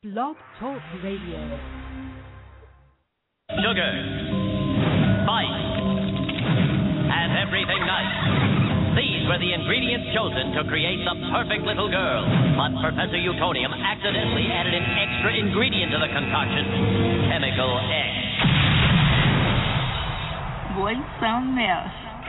Blog Talk Radio. Sugar, spice, and everything nice. These were the ingredients chosen to create the perfect little girl. But Professor Utonium accidentally added an extra ingredient to the concoction, chemical X. Boy, some mess.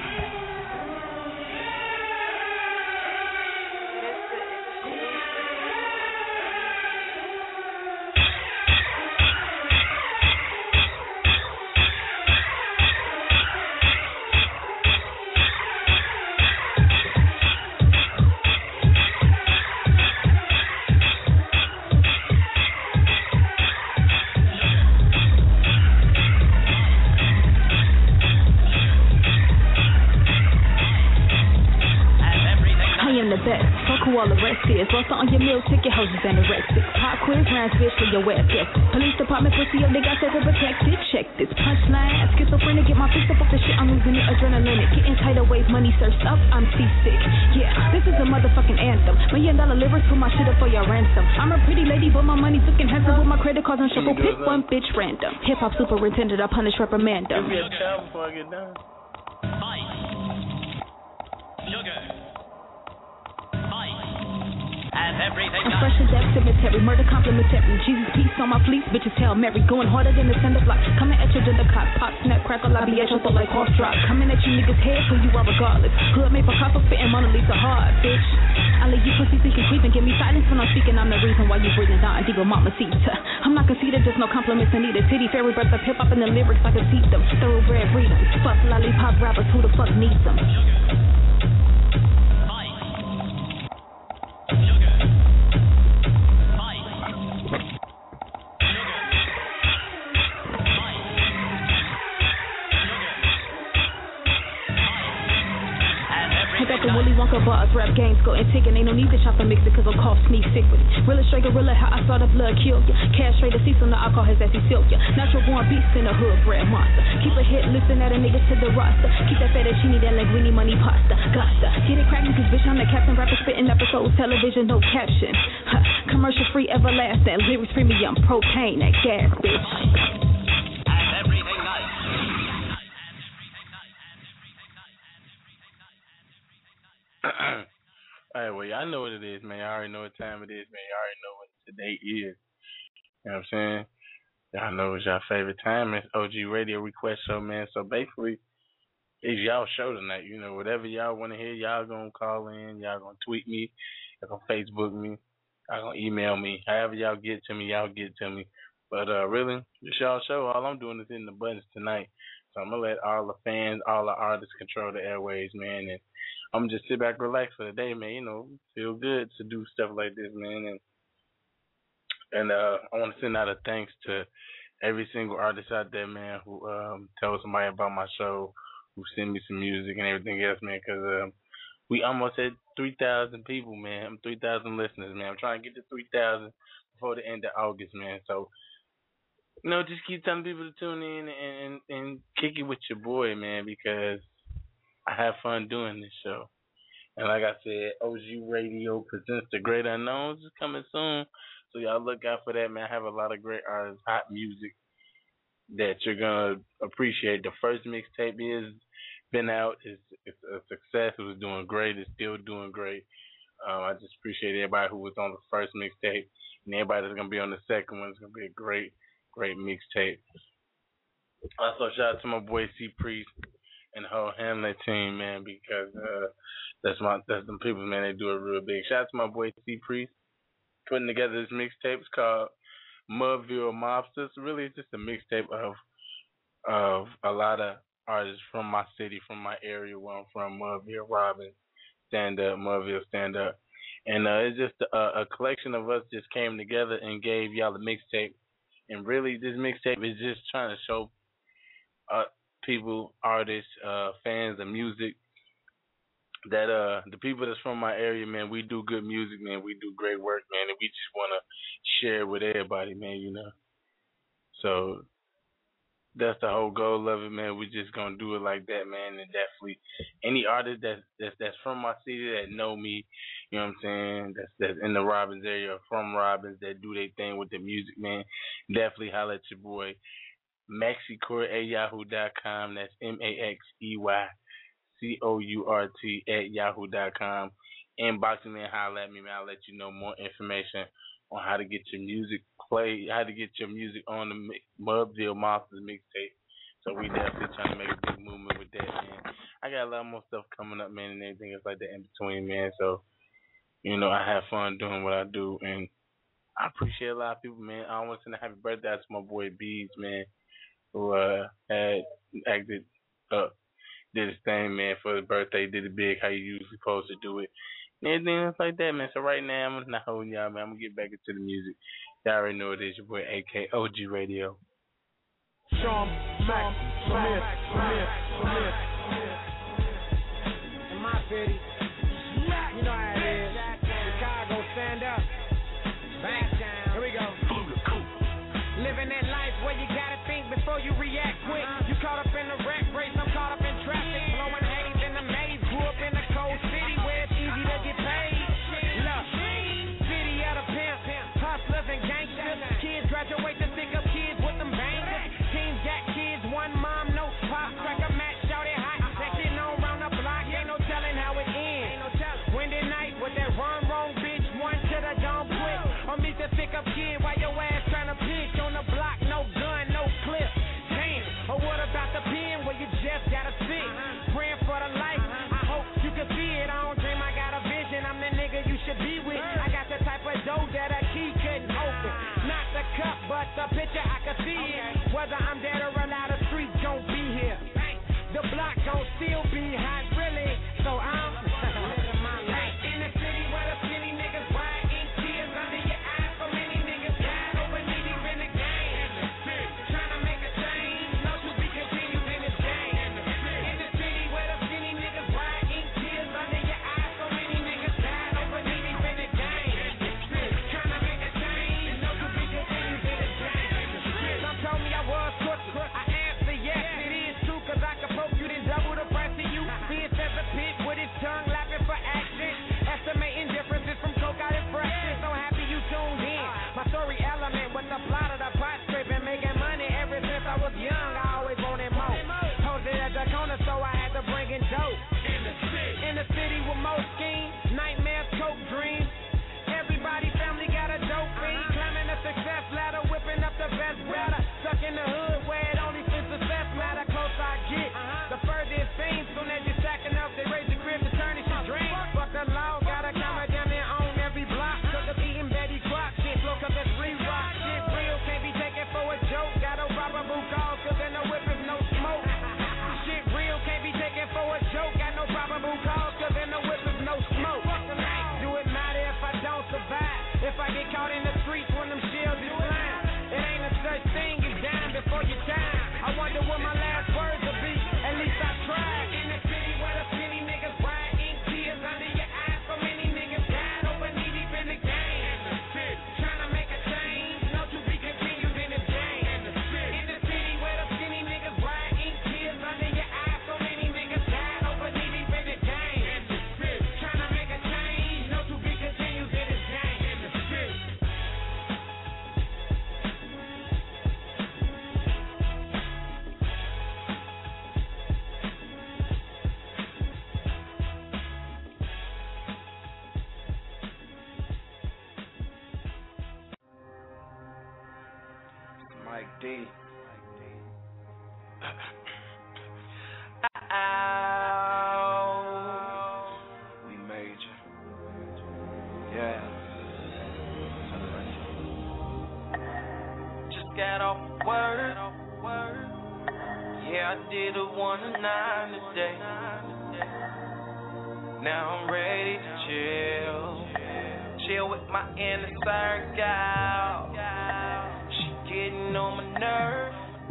Who all the rest is. Lost on your meal ticket, hoses and anorexic. Pop quiz, round bitch for your ass, yes. Police department pussy up, they got so protected. Check this punchline. Schizophrenic, get my fist up off the shit. I'm losing it, adrenaline. Getting tidal wave, money searched up, I'm seasick. Yeah, this is a motherfucking anthem. $1 million lyrics, put my shit up for your ransom. I'm a pretty lady, but my money's looking handsome. With my credit cards on shuffle, pick one bitch random. Hip hop superintendent, I punish reprimand them. Give me a time before I get done. Spice, sugar, and everything else. Expressions that cemetery, murder complimentary. Jesus peace on my fleece, bitches Hail Mary. Going harder than the sender block. Coming at your gender cop. Pop, snap, crackle, I be at your throat like horse drop. Coming at you niggas head, so you are regardless. Hood made for Picasso, spitting Mona Lisa hard, bitch. I let you pussy thinking creeping. Give me silence when I'm speaking. I'm the reason why you breathing down deep with Mama Sita. I'm not conceited, just no compliments I need a titty. Fairy breath of hip hop in the lyrics, I can see them. Thoroughbred freedom. Fuck lollipop rappers, who the fuck needs them? Willy Wonka bars, rap games, go and ticket. Ain't no need to shop and mix it, cause it'll cost me sick with it. Real straight gorilla, how I saw the blood kill ya. Cash straight to see some the alcohol has he silk ya. Natural born beast in the hood, bred monster. Keep a hit, listen at a nigga to the roster. Keep that fettuccine, that linguine, money pasta. Gosta, get it crackin' cause bitch, I'm the captain. Rapper spitting episodes, television, no caption. Commercial free, everlasting. Lyrics premium, propane, that gas, bitch. Alright, well, y'all know what it is, man. Y'all already know what time it is, man. Y'all already know what today is. You know what I'm saying? Y'all know it's y'all favorite time. It's OG Radio Request Show, man. So basically, it's y'all show tonight. You know, whatever y'all want to hear, y'all gonna call in. Y'all gonna tweet me. Y'all gonna Facebook me. Y'all gonna email me. However y'all get to me, y'all get to me. But really, it's y'all show. All I'm doing is hitting the buttons tonight. So I'm gonna let all the fans, all the artists control the airways, man. And I'm gonna just sit back, relax for the day, man. You know, feel good to do stuff like this, man. And I want to send out a thanks to every single artist out there, man, who tells somebody about my show, who send me some music and everything else, man. Because we almost at 3,000 people, man. I'm 3,000 listeners, man. I'm trying to get to 3,000 before the end of August, man. So, you know, just keep telling people to tune in and kick it with your boy, man, because I have fun doing this show. And like I said, OG Radio presents The Great Unknowns is coming soon. So y'all look out for that, man. I have a lot of great artists, hot music that you're going to appreciate. The first mixtape is been out. It's a success. It was doing great. It's still doing great. I just appreciate everybody who was on the first mixtape. And everybody that's going to be on the second one is going to be a great, great mixtape. Also, shout out to my boy C Priest and the whole Hamlet team, man, because that's them people, man. They do it real big. Shout out to my boy C Priest putting together this mixtape. It's called Mudville Mobsters. Really, it's just a mixtape of a lot of artists from my city, from my area where I'm from. Mudville, Robin, Stand Up, Mudville, Stand Up, and it's just a collection of us just came together and gave y'all a mixtape. And really, this mixtape is just trying to show people, artists, fans of music, that the people that's from my area, man, we do good music, man. We do great work, man, and we just want to share it with everybody, man, you know. So That's the whole goal of it, man. We just gonna do it like that, man. And definitely, any artist that's from my city that know me, you know what I'm saying? That's in the Robbins area or from Robbins that do their thing with the music, man. Definitely holler at your boy Maxeycourt at yahoo.com. That's MAXEYCOURT@yahoo.com. Inbox me and holler at me, man. I'll let you know more information on how to get your music played, how to get your music on the Mubzilla Monsters mixtape. So we definitely trying to make a big movement with that, man. I got a lot more stuff coming up, man, and everything else like that in between, man. So, I have fun doing what I do, and I appreciate a lot of people, man. I want to send a happy birthday out to my boy Bees, man, who had acted up, did his thing, man, for his birthday, did it big, how you usually supposed to do it. And everything else like that, man. So right now, I'm not holding y'all, man. I'm going to get back into the music. Y'all already know it is your boy, AK OG Radio. Sean Max Smith. In my city, you know how it is. Chicago, stand up. Bang down. Here we go. Living that life where you gotta think before you react quick. You caught up in the rat race, I'm caught up in traffic. Blowing haze in the maze. Grew up in a cold city where it's easy to get paid. Look, city of the pimp, hustlers and gangsters. Kids graduate to stick up kids with them bangers. Teens got kids, one mom, no pop. Crack a match, shout it hot. That shit known round the block, ain't no telling how it ends. Wednesday night with that wrong bitch, one to the dome quick. Or meet the stick up kid while your ass trying to pitch on the block, no gun, no clip. Damn, or what about the pen where you just gotta sit? Praying for the life, I hope you can see it. I don't dream, I got a vision, I'm the nigga you should be with. I got the type of dough that a key couldn't open. Not the cup, but the picture I can see it. Whether I'm dead or alive, the streets gon' be here. The block gon' still be hot, really. So I'm living my life in the city where the skinny niggas ride in tears under your eyes. So many niggas died over knee deep in the game. Trying to make a change, no to be continued in this game. In the city where the skinny niggas ride in tears under your eyes. So many niggas died over knee deep in the game. Trying to make a change, no to be continued in this game. Some told me I was crooked. I answer yes, it is true, cause I can poke you, then double the price of you. Being says a pit with his tongue lapping for action. Estimating differences from coke out his fraction. So happy you tuned in. My story element with the plot of the pot scraping, making money ever since I was young. I always wanted more. Posted at the corner, so I had to bring in dope. In the city with more schemes, nightmares, coke dreams. Everybody family got a dope fiend. Climbing the success ladder, whipping up the best weather. Stuck in the hood where it only since success matter. Close I get, the further it seems. Soon as you're stacking up, they raise the crib to turn it to dream. Fuck the law, gotta come down there on every block. Cook up eating Betty Crock, shit flow cause it's re-rock. Shit real, can't be taken for a joke. Gotta rob a boot calls cause in the whip is no smoke. Shit real, can't be taken for a joke. Got no probable cause cause in the whip is no smoke. Do it matter if I don't survive? If I get caught in the streets when them shields is flying? It ain't a such thing as dying before your time. I wonder what my last words will be. At least I tried. In the city where the skinny niggas ride in tears under your eyes. So many niggas died over knee deep in the game. Trying to make a change, no to be continued in the game. In the city where the skinny niggas ride in tears under your eyes. So many niggas died over knee deep in the game. Trying to make a change, no to be continued in the game. Mike D. We major. Yeah. Just got off work. Yeah, I did a 1 to 9 today. Now I'm ready to chill with my inner circle. Getting on my nerve.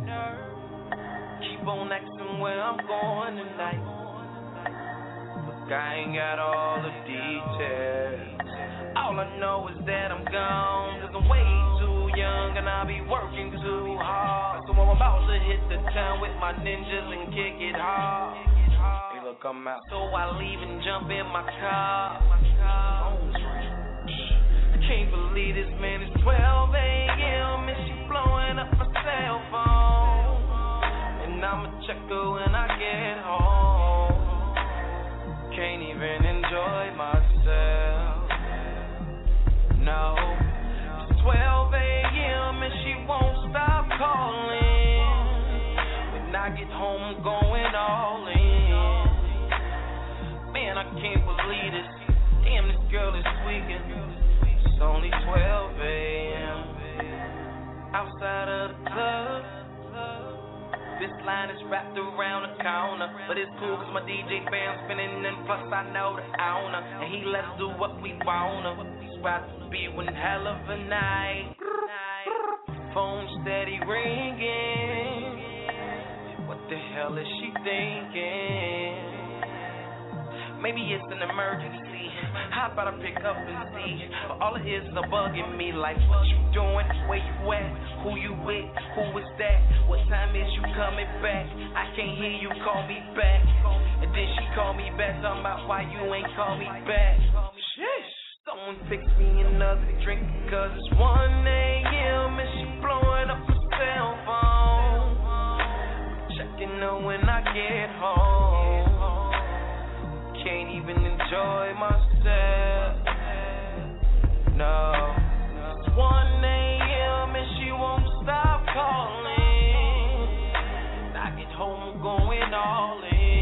Keep on asking where I'm going tonight. Look, I ain't got all the details. All I know is that I'm gone, 'cause I'm way too young thinking I be working too hard. So I'm about to hit the town with my ninjas and kick it hard. Hey, look, I'm out. So I leave and jump in my car. I can't believe this, man. It's 12 a.m. and she blowing up my cell phone. And I'ma check her when I get home. Can't even enjoy myself. No. It's 12 a.m. and she won't stop calling. When I get home, I'm going all in. Man, I can't believe this. Damn, this girl is tweaking. It's only 12 a.m. Outside of the club. This line is wrapped around the counter. But it's cool cause my DJ band's spinning. And plus I know the owner. And he lets us do what we wanna. It's about to be one hell of a night. Phone steady ringing. What the hell is she thinking? Maybe it's an emergency. How about I pick up and see? But all it is a bugging me. Like what you doing? Where you at? Who you with? Who is that? What time is you coming back? I can't hear you call me back. And then she call me back talking about why you ain't call me back. Sheesh. Someone fix me another drink cause it's 1 a.m. and she blowing up her cell phone. Checking her when I get home. Can't even enjoy myself. No. It's 1 a.m. and she won't stop calling. When I get home, I'm going all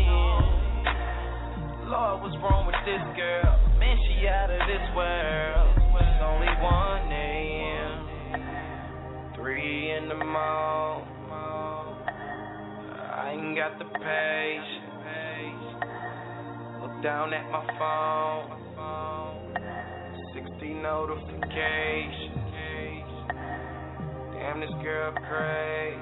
in. Lord, what's wrong with this girl? Man, she out of this world. It's only 1 a.m. 3 in the morning. I ain't got the patience. Down at my phone, 60 notifications. Damn, this girl crazy.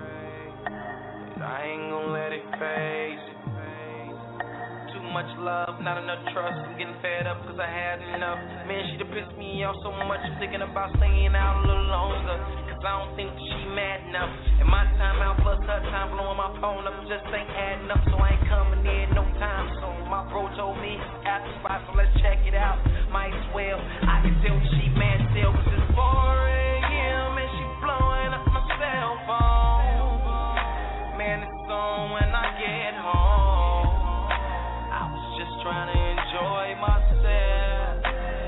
I ain't gonna let it phase. Too much love, not enough trust. I'm getting fed up cause I had enough. Man, she done pissed me off so much. I'm thinking about staying out a little longer. Cause I don't think she mad enough. And my time out plus her time blowing my phone up just ain't adding up. So I ain't coming in no time soon. My bro told me at the spot, so let's check it out. Might as well. I can tell she mad still cause it's 4 a.m. and she blowing up my cell phone. Man, it's on when I get home. I was just trying to enjoy myself.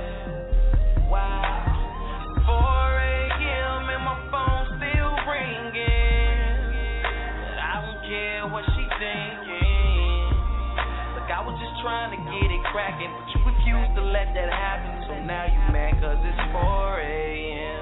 Wow. 4 a.m. and my phone still ringing. But I don't care what she thinking. Look, I was just trying to get it cracking, but you refused to let that happen. So now you mad cause it's 4 a.m.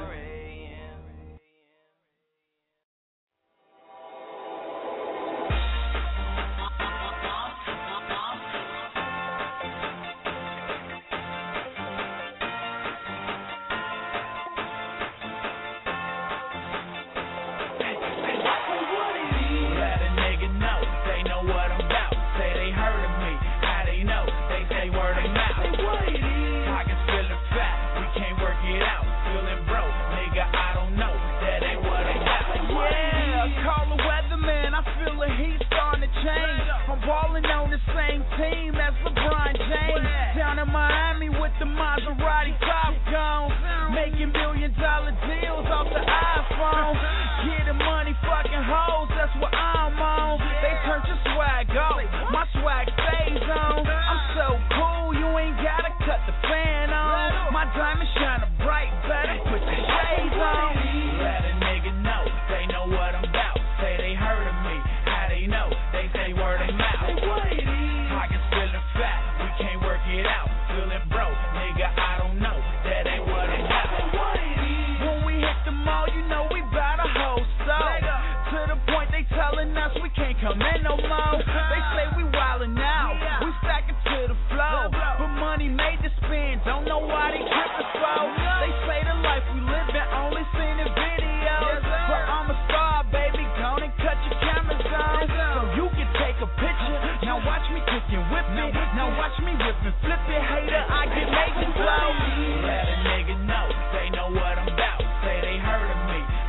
I'm ballin' on the same team as LeBron James. Down in Miami with the Maserati top gone. Making $1 million deals off the iPhone. Getting money, fucking hoes, that's what I'm on. They turn your swag off, my swag stays on. I'm so cool, you ain't gotta cut the fan on. My diamond shining bright, better put the shades on. Let a nigga know, they know what I'm about. Say they heard of me, how they know? They say word of mouth. Pockets feeling fat, we can't work it out. Feeling broke, nigga, I don't know. That ain't what it's about. When we hit the mall, you know we bout a whole soul. To the point they telling us we can't come in no more. They say we wildin' out, we stack it to the flow. But money made to spend, don't know why they trippin' so. They say the life we livin' only seen in videos. But I'm a star, baby, gone and cut your cameras on. So you can take a picture, now watch me kick and whip it. Now watch me whip and flip it, hater, I get major blow. Let a nigga know, they know what I'm about. Say they heard of me,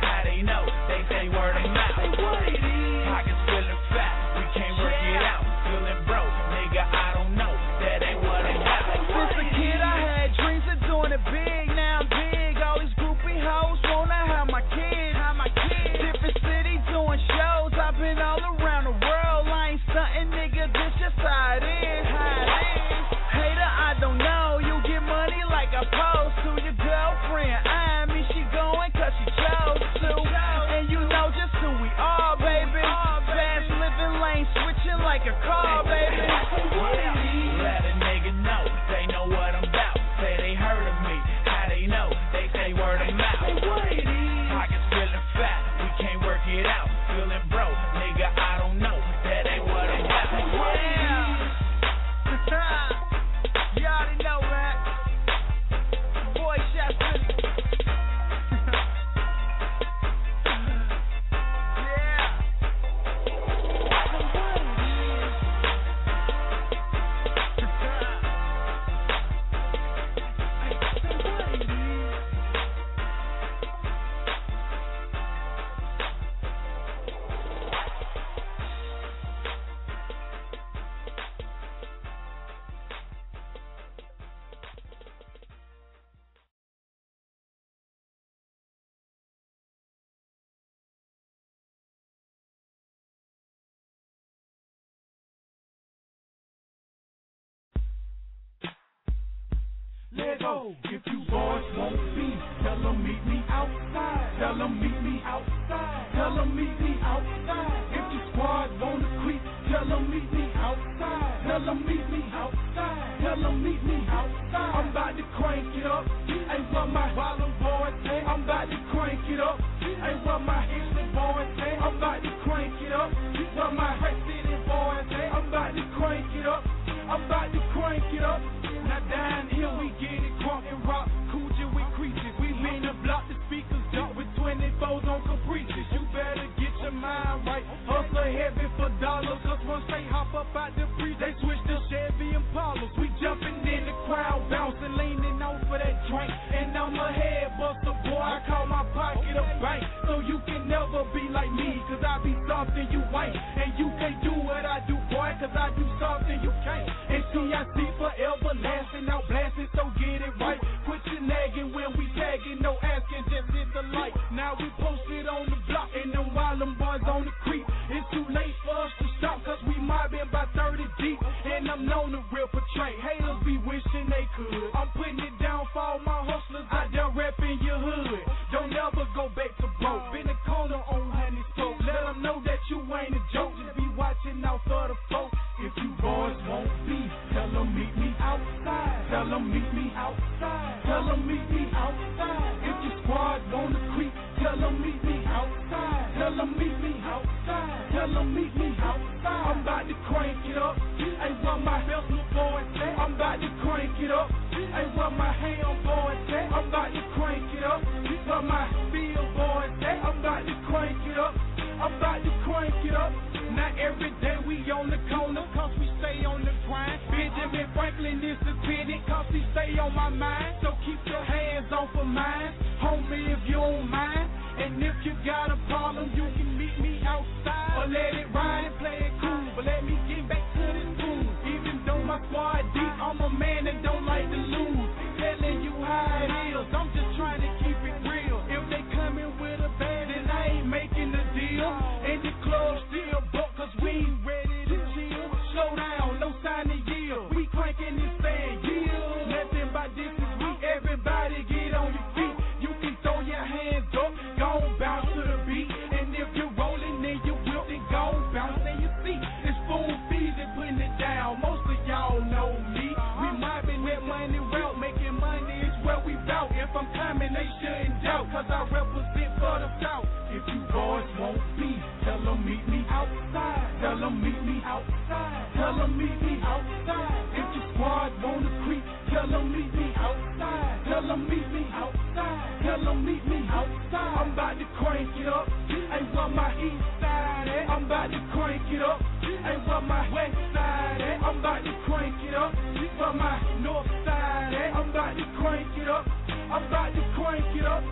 it go. If you boys won't be, tell them meet me outside. Tell them meet me outside. Tell them meet me outside. If your squad wanna creep, tell them meet me outside. Tell them meet me outside. Tell them meet me outside. I'm about to crank it up. Ain't what my bottom boys say. I'm about to crank it up. Ain't what my Houston boys say. I'm about to crank it up. What my Red City boys say. I'm about to crank it up. I'm about to crank it up. Now down here we get it crunk and rock. Coochie with creatures. We mean to block the speakers up with 24s on caprices. You better get your mind right. Hustle heavy for dollars. Cause once they hop up out the breeze, they switch to Chevy Impalas. We jumping in the crowd, bouncing, leaning out for that drink. And I'm a head buster, boy. I call my pocket a bank. So you can never be like me. Cause I be something you ain't. And you can't do what I do, boy. Cause I do something you can't. And CIC forever lasting out blasting. So get it right. Quit your nagging when we tagging. No asking, just hit the light. Now we posted on the block. And them wild them boys on the creep. It's too late for us to stop. Cause we mobbing by 30 deep. And I'm known to rip a train. Haters be wishing they could. I'm putting it down for all my hustlers out there repping your hood. Don't ever go back to broke. Been a corner on honey soap. Let them know that you ain't a joke. Just be watching out for the folk. If you boys won't be, tell them meet me outside. Tell them meet me outside. Tell them meet me outside. If your squad wanna creep, tell them meet me outside. Tell them meet me outside. Tell them meet me outside. I'm about to crank it up. Ain't what my Bellevue boys say. I'm about to crank it up. Ain't what my Ham boys say. I'm about to crank it up. What my Field boys say. I'm about to crank it up. I'm about to crank it up. Not every day we on the corner, cause we stay on the grind. Benjamin Franklin is the tenant, cause he stay on my mind. So keep your hands off of mine, homie, if you don't mind. And if you got a problem, you can meet me outside. Or let it ride and play it cool, but let me get back to this pool. Even though my squad deep, I'm a man that don't like to lose. Telling you how it is, I'm just trying to keep it real. If they coming with a band, then I ain't making the deal. And the club still booked, cause we ain't ready to chill. Slow down, no sign to yield. We cranking this thing, yield. Nothing but this is we. Everybody get on your feet. You can throw your hands up, gon' bounce to the beat. And if you're rolling, then you will, then gon' bounce in your seat. It's spoon feeds and putting it down. Most of y'all know me. We mobbing that money route, making money is where we bout. If I'm coming, they shouldn't doubt, cause I represent for the South. If you boys won't be, tell them meet me outside. Tell them meet me outside. Tell them meet me outside. If your squad wanna creep, tell them meet me outside. Tell them meet me outside. Tell them meet me outside. I'm about to crank it up. Ain't what my east side at. I'm about to crank it up. Ain't what my west side at. I'm about to crank it up. What my north side at. I'm about to crank it up. I'm about to crank it up.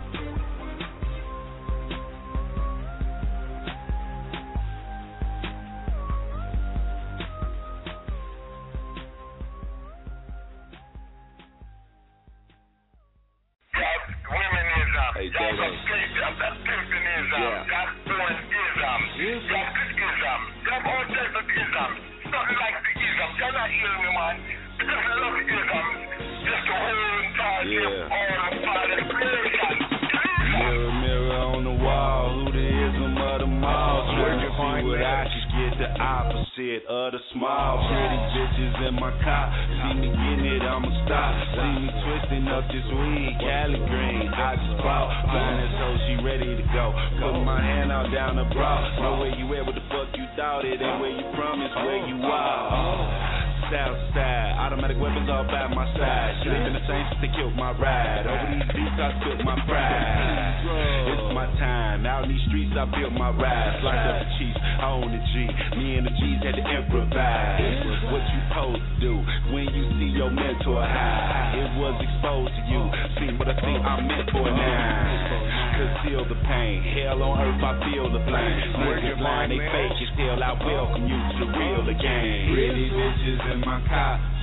Hey, that's pimpinism, that's born-ism, that's all types of ism, nothing like the ism, you're not hearing me, man, because I love isms, just the whole entire all the part of creation. Mirror, mirror on the wall, who the ism of the mall, trying to see what I should get, the opposite of the small. Pretty bitches in my car, see me getting it, I'ma stop. See me twisting up this weed, Cali green, I just bought. Blind as hoe, she ready to go. Put my hand out down the bra. Know where you at, what the fuck you thought it ain't where you from, it's where you are. Southside, automatic weapons all by my side. Shit ain't been the same since they killed my ride. Over these beats I spilled my pride. It's my time, out in these streets I built my rise. Locked up the Chiefs, I own the G. Me and the G's had to improvise. What you supposed to do when you see your mentor high? It was exposed to you, see what I think I'm meant for now. Conceal the pain, hell on earth I feel the flame. Niggas lying, they fake as hell, I welcome you to the real again. Pretty bitches in my car,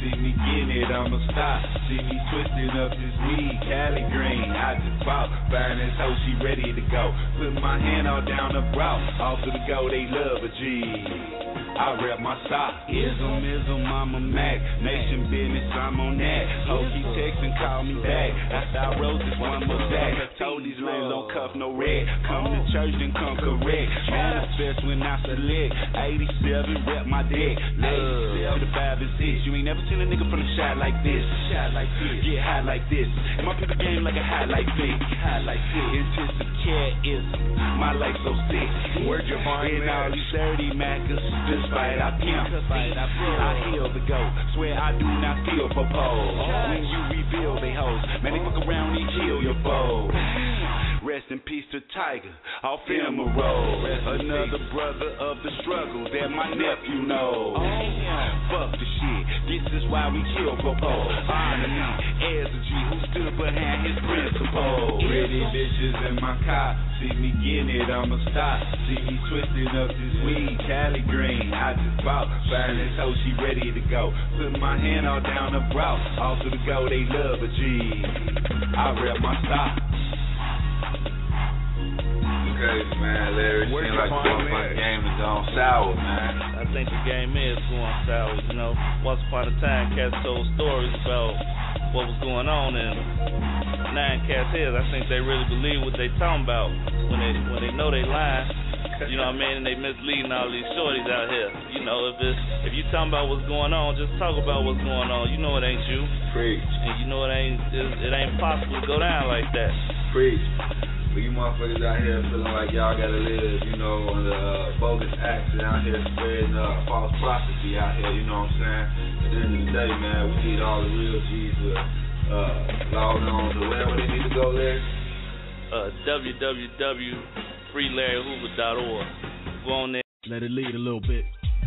See me getting it, I'ma stop. See me twisting up this weed, Cali green. I just bought, find this hoe, she ready to go. Put my hand all down the brow, off to the go, they love a G. I rep my stock. Ism, I'm a Mac. Nation business, I'm on that. Ho, keep texting, call me back. After I wrote this one more back. Told these lanes don't cuff no red. Come to church, then come correct. Manifest when I select. 87, rep my deck. Love the 5 and 6. You ain't never seen a nigga from the shot like this. Get high like this. And my people game like a high like this. It's the cat-ism. My life so sick. Where'd you find in all these 30 Maccas? Fight, I pimp. I heal the goat. Swear I do not feel proposed. When you reveal they hoes, man, they fuck around and kill your foes. Rest in peace to Tiger, off Emerald. Another brother of the struggle that my nephew knows. Fuck the shit, this is why we kill Popo. Honor me as a G who stood behind his principles. Pretty bitches in my car, see me getting it, I'ma stop. See me twisting up this weed, Cali green. I just bought, find this hoe, she ready to go. Put my hand all down her brow, off to the go, they love a G. I rep my stock. Crazy, man, Larry. Seems like the motherfucking game is gone sour, man. I think the game is going sour, you know. Once upon a time, cats told stories about what was going on, and 9 cats heads, I think they really believe what they talking about when they know they lying. You know what I mean? And they misleading all these shorties out here. You know, if you talking about what's going on, just talk about what's going on. You know it ain't you. Preach. And you know it ain't possible to go down like that. Preach. But you motherfuckers out here feeling like y'all gotta live, you know, under bogus acts and out here spreading false prophecy out here, you know what I'm saying? At the end of the day, man, we need all the real G's with logging on to wherever they need to go, Larry. www.freelarryhoover.org. Go on there. Let it lead a little bit.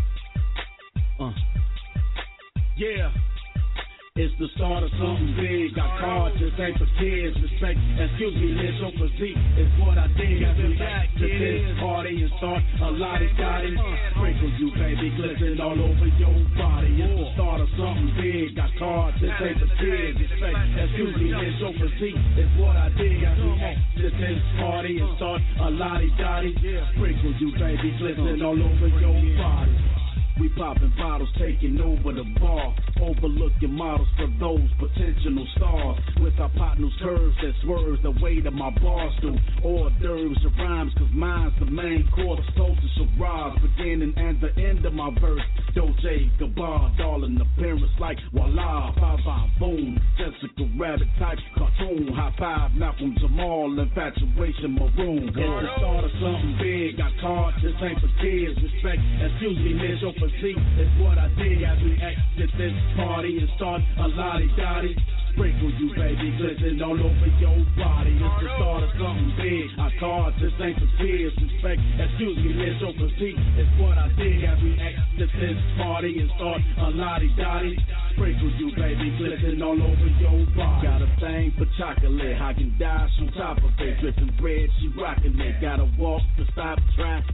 Yeah. It's the start of something big. Got cards, this ain't for kids. Respect, excuse me, Liz, your physique is what I did. I react to this party and start a lottie-dottie. Sprinkle you, baby, glisten all over your body. It's the start of something big. Got cards, this ain't for kids. Respect, excuse me, Liz, your physique is what I did. I react to this party and start a lottie-dottie. Sprinkle you, baby, glisten all over your body. We popping bottles, taking over the bar. Overlooking models for those potential stars. With our partners curves that swerves the weight of my bars do. Hors d'oeuvres of rhymes, cause mine's the main course. Soldiers of Roz, beginning and the end of my verse. Dolce Gabbana, darling appearance like voila, bye-bye, boom. Jessica Rabbit type cartoon. High five, Malcolm Jamal, infatuation maroon. It's the start of something big. Got cards, this ain't for kids. Respect, excuse me, miss, your physique is what I did as we exit this party and start a lottie-dottie. Sprinkle you, baby, glisten all over your body. It's the start of something big. I cards, this ain't for kids. Respect, excuse me, miss, your physique is what I did as we exit this party and start a lottie-dottie. Sprinkle you, baby, glisten all over your body. Got a thing for chocolate, Haagen-Dazs on top of it. Dripping bread, she rockin' it. Gotta walk to stop traffic.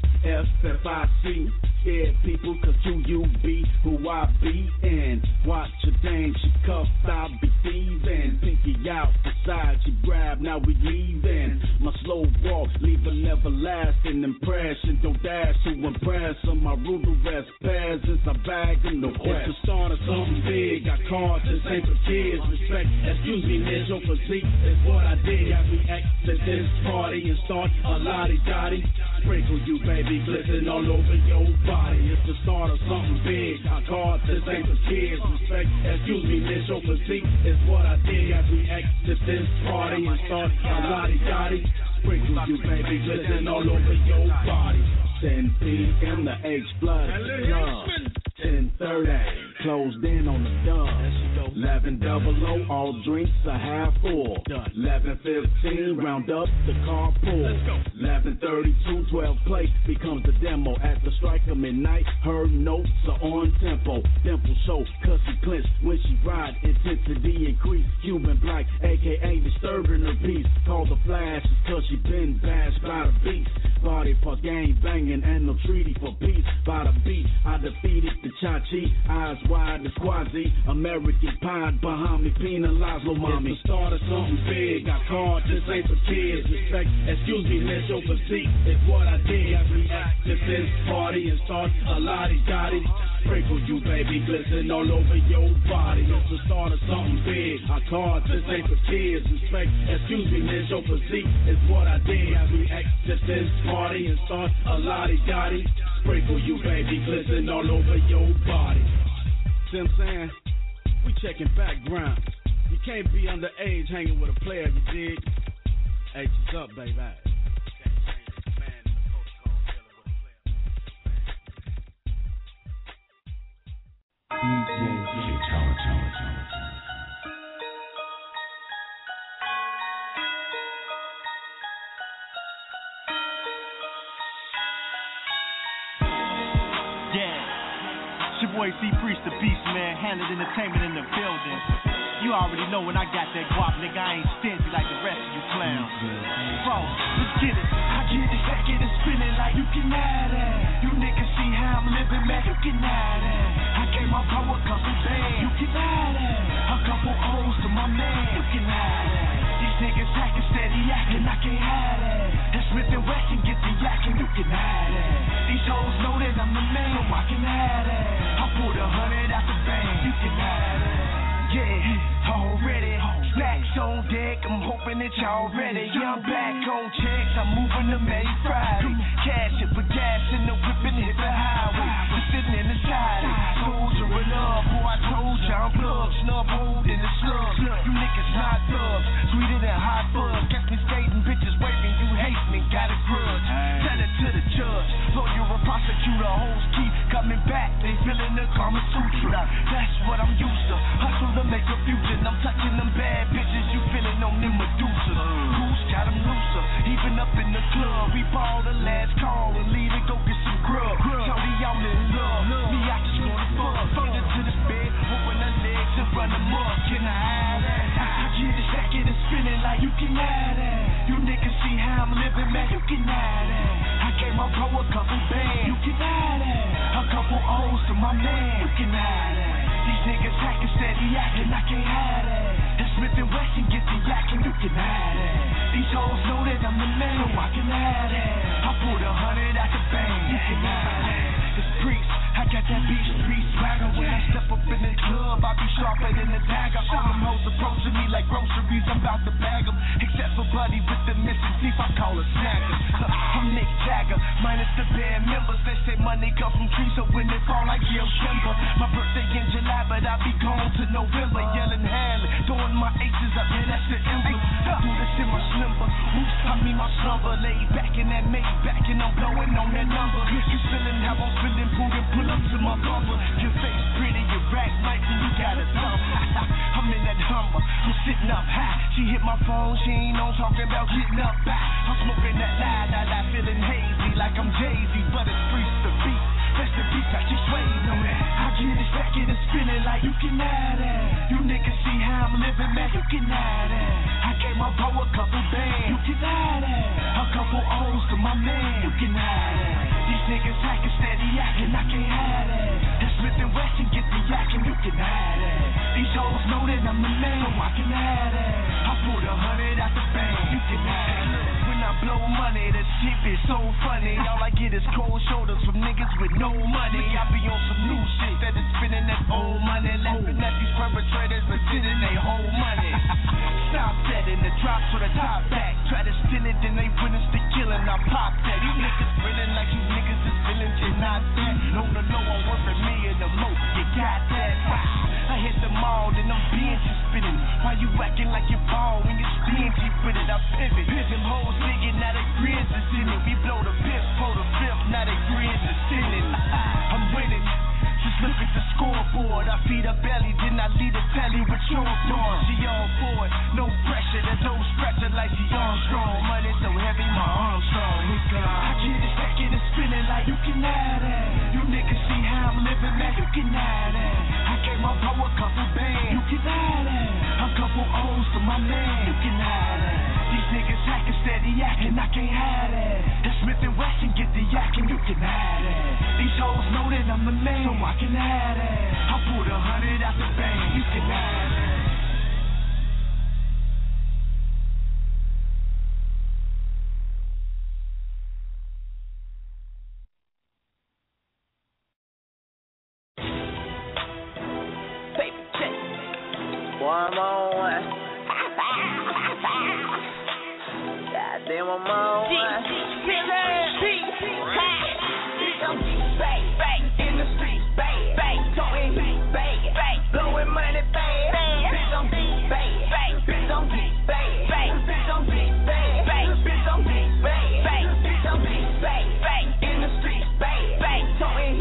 FFIC, scared people, cause you be who I be. And watch your dame, she cuffed, I be thieving. Pinky out the side, she grab, now we leaving. My slow walk, leave an everlasting impression. Don't dash to impress on my rude arrest. Peasants, I bag in the west. It's the start of something big. Got cards, this ain't for kids. Respect, excuse me, miss, your physique is what I did. As we exit this party and start a lottie-dottie. Sprinkle you, baby, glisten all over your body. It's the start of something big. Got cards, this ain't for kids. Respect, excuse me, miss, your physique is what I did. As we exit this party and start a lottie-dottie. Sprinkle you, baby, glisten all over your body. 10 p.m. the H blood. 10:30, closed in on the dub. 11:00, all drinks are half full. 11:15, round up the carpool. 11:32, 12 play becomes the demo. At the strike of midnight, her notes are on tempo. Dimple show, cause she clinch when she ride. Intensity increase. Cuban black, aka disturbing her peace. Call the flash, cause she been bashed by the beast. Party for gang banging and no treaty for peace. By the beat, I defeated the Chachi. Eyes wide, the Quasi. American pie, behind me, penalized, little mommy. It's the start of something big. I called, this ain't for kids. Respect, excuse me, miss your physique. It's what I did. React to this party and start a lottie-dottie. Sprinkle you, baby, glisten all over your body. It's the start of something big. I called, this ain't for kids. Respect, excuse me, miss your physique. It's what I did. React to this party and start a lottie-dottie. Sprinkle you, baby, glisten all over your body. See what I'm saying? We checking background. You can't be underage hanging with a player, you dig? H is up, baby. Your boy C Priest the Beast, man. Handled entertainment in the building. You already know when I got that guap, nigga, I ain't stingy like the rest of you clowns. Bro, let's get it. I get it, I get it spinning like you can have that. You niggas see how I'm living, man, you can have that. I gave my bro a couple bands, you can have that. A couple O's to my man, you can have that. These niggas acting steady acting, I can't have that. And Smith & Wesson get the yakking, you can have that. These hoes know that I'm the man, so I can have that. I pulled 100 out the bank, you can have that. Yeah, already. Snacks on deck, I'm hoping that y'all ready. Yeah, I'm back on checks, I'm moving to May Friday. Cash it, put gas in the whip and hit the highway. We're sitting in the side, soldiering up. Boy, I told you I'm plugged, snub hold in the slug. You niggas not thugs, sweeter than hot buzz. Catch me skating, bitches waving, you hate me, got a grudge. Tell it to the judge, lawyer or prosecutor, hoes keep coming back. They feeling the Kama Sutra. That's what I'm used to. Hustle to make a future. I'm touching them bad bitches, you feeling on them Medusa. Who's got them looser? Even up in the club, we ball the last call and leave and go get some grub. Shorty, I'm in love. Me, I just wanna fuck. Get into this bed, open her legs and run them up. Can I have that? I get it, stack it and spinning like you can have that. You niggas see how I'm living, man, you can have that. I gave my bro a couple bands, you can have that. A couple O's to my man, you can have that. These niggas acting steady acting, I can't have that. And Smith & Wesson get the yakking, you can have that. These hoes know that I'm the man, so I can have that. I pulled 100 out the bank, you can have that. It's Priest, I got that beach street swagger. When I step up in the club, I be sharper than a dagger. All them hoes approaching me like groceries, I'm about to bag them. Except for Buddy with the missing teeth, I call her snagger. I'm Nick Jagger, minus the band members. They say money come from trees, so when they fall, I give timber. My birthday in July, but I be gone to November. Yelling Hanley, throwing my aces up, yeah, that's the emblem. I do this in my slumber, oops, I mean my slumber. Laid back in that Maybach and I'm blowing on that number. You feeling how I'm feeling, pull up to my bumper. Your face pretty, your rack nice and you got a thumb. I'm in that Hummer, I'm sitting up high. She hit my phone, she ain't on talking about getting up back. I'm smoking that lie, feeling hazy like I'm Jay-Z, but it's Priest the Beast. That's the beat that you swaying on that. I get it, stack it and spinning like you can have that. You niggas see how I'm living, man, you can have that. I gave my bro a couple bands, you can have that. A couple O's to my man, you can have that. These niggas acting steady acting, I can't have that. And Smith & Wesson get the yakking, you can have that. These hoes know that I'm the man, so I can have that. I pulled 100 out the bank, you can have that. When I blow money, the shit is so funny. All I get is cold shoulders from niggas with no money. I be on some new shit that is spending that old money. Laughing at these perpetrators, but sitting they whole money. Stop that in the drops with a top back. Try to steal it, then they witness the killing. I pop that. These niggas feeling like you niggas is villains, you're not that. No, no, no, I'm worth a million or more. You got that? I hit the mall, then I'm benches spinning. Why you acting like you ball when you're stingy with it? I pivot. Them hoes thinking now they grins is in it. We blow the fifth, pull the fifth, now they grins is in it. I'm winning. Just look at the scoreboard. I feed her belly, then I lead the telly with your door. She on board, no pressure, there's no stretcher like she Armstrong. Money so heavy, my arms strong. I get it, stack it and spinning like you can have that. You niggas see how I'm living, man, you can have that. I gave my bro a couple bands, you can have that. A couple O's to my man, you can have that. These niggas acting steady acting, I can't have that. And Smith & can have that. These hoes know that I'm the man, so I can have that. I pulled 100 out the bank, you can have that. One more one. Goddamn, one more one. In the streets, bad. Going bad. Blowing money, bad. Bitch, I'm bad. Bitch, I'm bad. Bitch, I'm bad. Bitch, I'm bad. Bitch, I'm bad. In the streets, bad. Going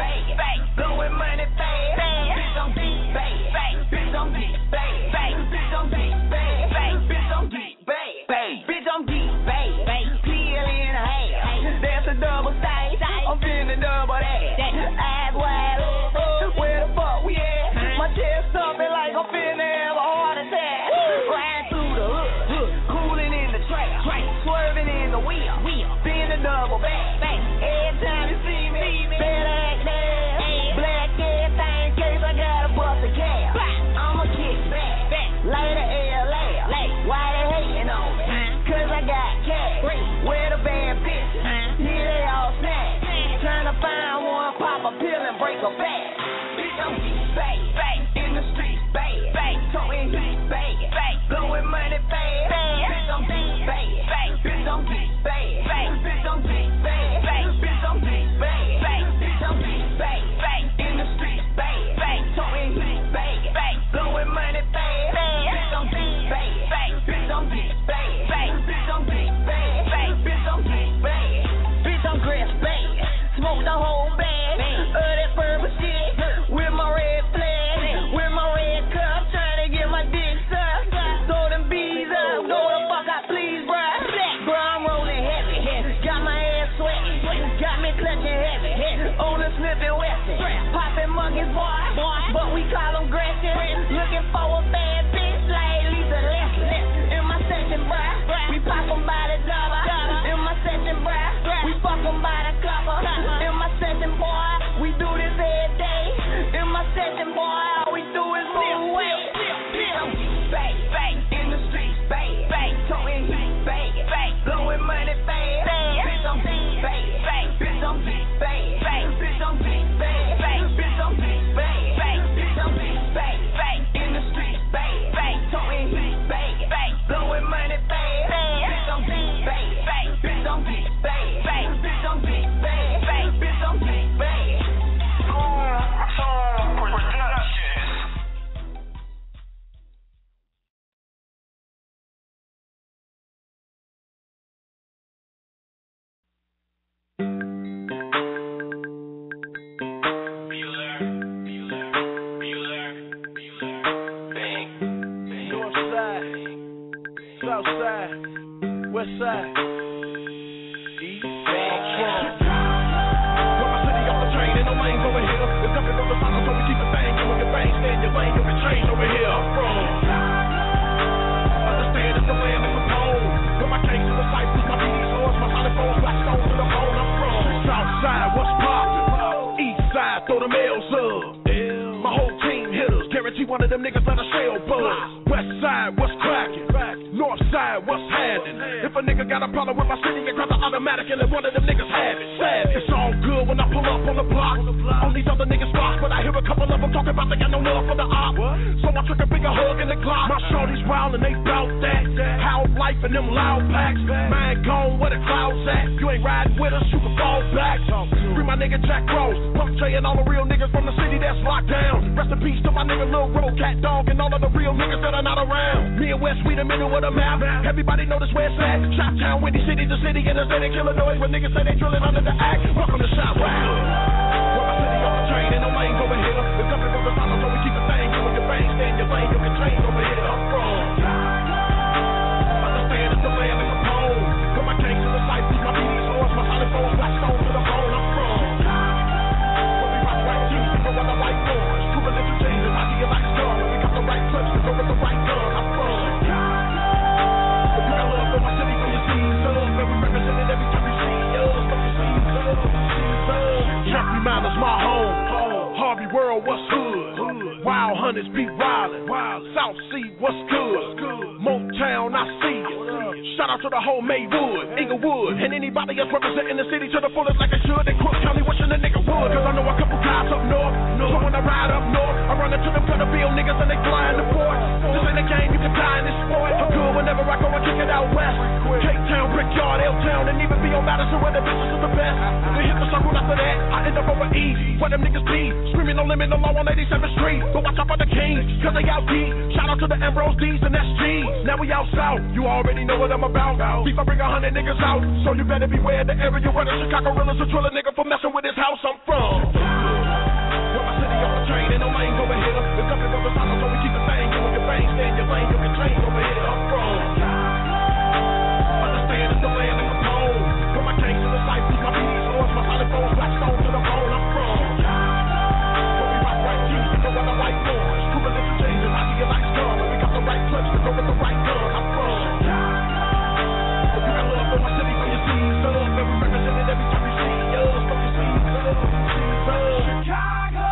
bad. Blowing money, bad. Bitch, I'm bad. Bitch, I'm bad. Bitch, I'm bad. Bitch, I'm bad. Bitch, I'm bad. Peel in half. That's a double size. I'm feeling double that. Eyes wide open. Where the fuck we at? My chest thumping like I'm finna have a heart attack. Riding through the hood, cooling in the trap, swerving in the wheel, being a double back. Every time you see me, better act now. Black ass thing, in case I gotta bust a cab. I'ma kick back, later LA. Why they hating on me? Cause I got cash. Where the bad bitches? Here they all snap. Trying to find one, pop a pill and break a back. Bitch, I'm bad. In the streets, bad. Talking bad. Blowing money, bad. Bitch, I'm bad. Bitch, I'm bad. Bitch, I'm bad. Bitch, I'm bad. Bitch, I'm bad. In the streets, bad. Talking bad. Blowing money, bad. Bitch, I'm bad. Bitch, I'm bad. Bitch, I'm bad. Bitch, I'm bad. Bitch, I'm dressed bad. Smoke the whole bag of that purple shit with my red flag, with my red cup, trying to get my dick sucked. Throw them bees up, go the fuck out, please, bruh. Bro, I'm rolling heavy, got my ass sweating, got me clutching heavy, on the Smith & Wesson, popping monkeys, boy, but we call them Gretchen. Looking for a bad bitch like Lisa Leslie. In my section, bruh, we pop them by the dollar. In my section, bruh, we fuck them by the couple. In my session, boy, we do this every day. In my session, boy, all we do is move away. Bitch, I'm bad. In the streets, bad. Talking bad. Blowing money, bad. Bitch, I'm bad. Bitch, I'm bad. Bitch, I'm bad. Bitch, I'm bad. Bitch, I'm bad. In the streets, bad. Talking bad. Blowing money, bad. Bitch, I'm bad. Bitch, I'm bad. Bitch, I'm bad. Bitch, I'm bad. South side, west side, east side. Put my city on the train, ain't no lanes over here. The jumping on the side, so we keep a thing. You in your bang, stay in your lane, you'll be trained over here. I'm from. Understand it's the land that's a home. Put my case to the site, push my BD's horse, my solid phone, black stone to the bone. I'm from. South side, what's poppin'? East side, throw the mails up. My whole team hitters, guarantee one of them niggas let a shell buzz. West side, what's crackin'? North side, what's happening? If a nigga got a problem with my city, it grab the automatic and let one of them niggas have it. Savage. It's all good when I pull up on the block. On these other niggas' blocks, but I hear a couple of them talking about they got no love for the op. So I took a bigger hug in the Glock. My shorties wild and they bout that. How life and them loud packs. Man gone where the clouds at. You ain't riding with us, you can fall back. Free my nigga Jack Rose, Puff J and all the real niggas from the city that's locked down. Rest in peace to my nigga Lil Road, Cat Dog, and all of the real niggas that are not around. Me and West, we the middle of the map. Everybody know this where it's at. Shop Town, Windy City, the city, and the state of Illinois. When niggas say they drilling under the act. Welcome to Shop Town. Put my city on the train, ain't no lanes over here. The company from the side, so we keep a thing. You in your bang, stay in your lane, you can train over here. I'm from. Understand it's the land that's a home. Put my case to the site, push my BD's horse, my solid phone, black stone to the bone. I'm from. When we rock white jeans, we go on the white doors. True religion changes, I see it like a star. When we got the right touch, we go with the right gun. I'm from. If you got love for my city, from your seeds up. And we represent it every time you see us. From your seeds up. world, what's hood? Wild hunters be wildin'. South Sea, what's good? Motown, I see you. Shout out to the whole Maywood, Inglewood, and anybody else representing the city to the fullest like it should. In Crook County, wishing a nigga would. Cause I know a couple guys up north. So when I ride up north, I run into them Cutterfield niggas and they flying the port. This ain't a game, you can die in this sport. I'm good whenever I go and kick it out west. K-Town, Brickyard, L-Town, and even be on Madison where the bitches is the best. They hit the circle after that, I end up over E, where them niggas be. Screaming no limit, no law on 87th Street. But watch out for the Kings, cause they out deep. Shout out to the Ambrose D's and SGs. Now we out south, you already know what I'm about. Beef, I bring 100 niggas out, so you better beware the area where the Chicago realers will drill a nigga for messing with his house I'm from. With my city on the train, ain't no lanes over here. The company brothers hollow, so we keep the thing. You and your bang, stay in your lane, you can change over here. I'm from. Understand it's the land and the pole. Put my canes to the site, put my PD's lords, my solid bones, black stone to the bone. I'm from. Where we rock right keys, we go with the white noise. Two religion changes, I see your lights come. And we got the right clutch, we go with the right gun. I'm from. For my city, for your seeds, love. Every represented every time you see us. For your seeds, love. Chicago.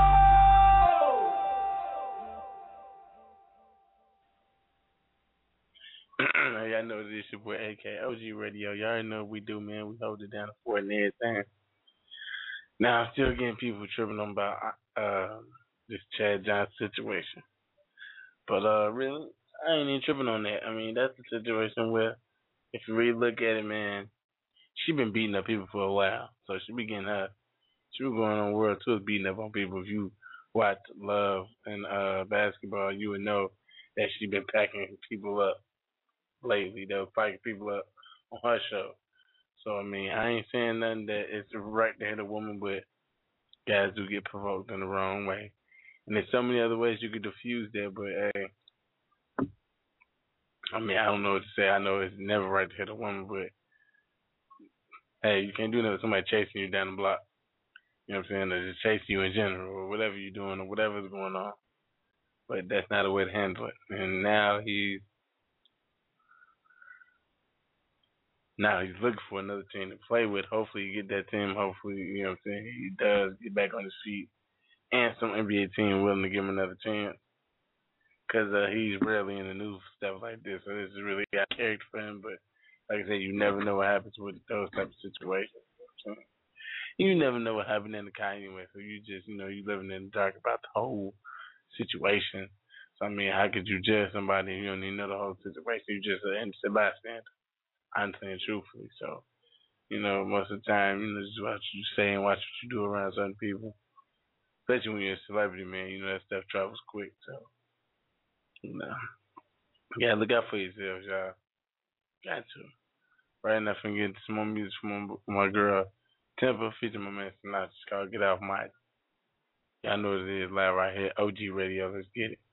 Y'all know this your boy AK OG Radio. Y'all already know what we do, man. We hold it down to 4 and everything. Now I'm still getting people tripping on about this Chad Johnson situation, but really, I ain't even tripping on that. I mean, that's the situation where, if you really look at it, man, she been beating up people for a while. So she be going on world tours beating up on people. If you watch Love and basketball, you would know that she been packing people up lately. They were packing people up on her show. So, I mean, I ain't saying nothing that it's right to hit a woman, but guys do get provoked in the wrong way. And there's so many other ways you could diffuse that, but, hey, I mean, I don't know what to say. I know it's never right to hit a woman, but hey, you can't do that with somebody chasing you down the block. You know what I'm saying? Or just chasing you in general, or whatever you're doing, or whatever's going on. But that's not a way to handle it. And now he's looking for another team to play with. Hopefully you get that team. Hopefully, you know what I'm saying, he does get back on his feet. And some NBA team willing to give him another chance. Because he's rarely in the news for stuff like this. So this is really out of character for him. But like I said, you never know what happens with those type of situations. So you never know what happened in the car anyway. So you just, you living in the dark about the whole situation. So, I mean, how could you judge somebody if you don't even know the whole situation? You just an innocent bystander. I'm saying truthfully. So, most of the time, just watch what you say and watch what you do around certain people. Especially when you're a celebrity, man. That stuff travels quick. So, yeah, look out for yourselves, y'all. Got to. Right now, I'm getting some more music from my girl, Temper, featuring my man Sinatra. It's called Get Off My. Y'all know what it is, live right here, OG Radio. Let's get it.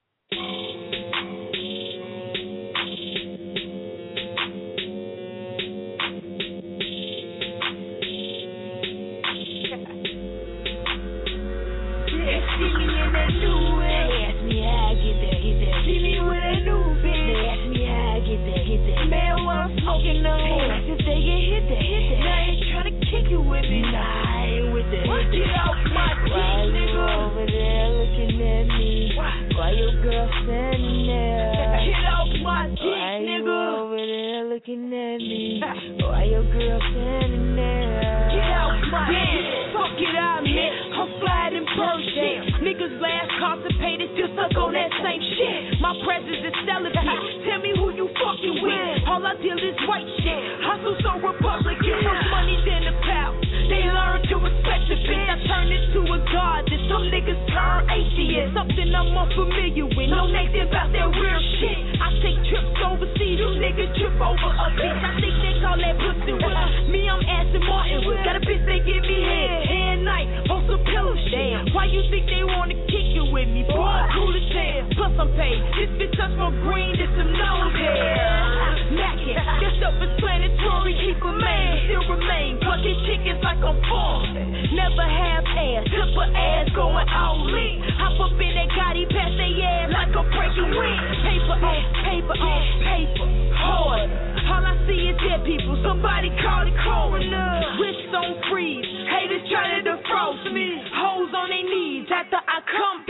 Smoking no, if they get hit that. Now I ain't tryna kick it with me. Nah, I ain't with that. Get off my dick, nigga. Over there looking at me. Why your girl standing there? Get off my dick, nigga. Over there looking at me. Why your girl standing there? Get off my dick. Fuck it out, man. I'm flying in Persian. Niggas last constipated, still stuck on that same shit. My presence is celibate. Tell me who you fucking with. All I deal is white shit. Hustle so Republican. More money than the power. They learn to respect the bitch. I turn into a god. Then some niggas turn atheists. Something I'm unfamiliar with. No Nathan about that real shit. I take trips overseas. You niggas trip over a bitch. I think they call that pussy with me. I'm Aston Martin. Got a bitch they give me head. Day and night. On some pillow shit. Why you think they wanna kick it with me? Boy, cool as hell. Plus I'm paid. This bitch touch my green. This some nose hair. Mackin'. This self-explanatory. Keep a man. Still remain. Bucket chickens like I'm born. Never have ass. Tip her ass going all in. Hop up in that Gotti. Pass they ass like a breaking wind. Paper on paper on paper. Hard. All I see is dead people. Somebody call the coroner. Wrist on freeze. Haters trying to defrost me. Hoes on their knees after I come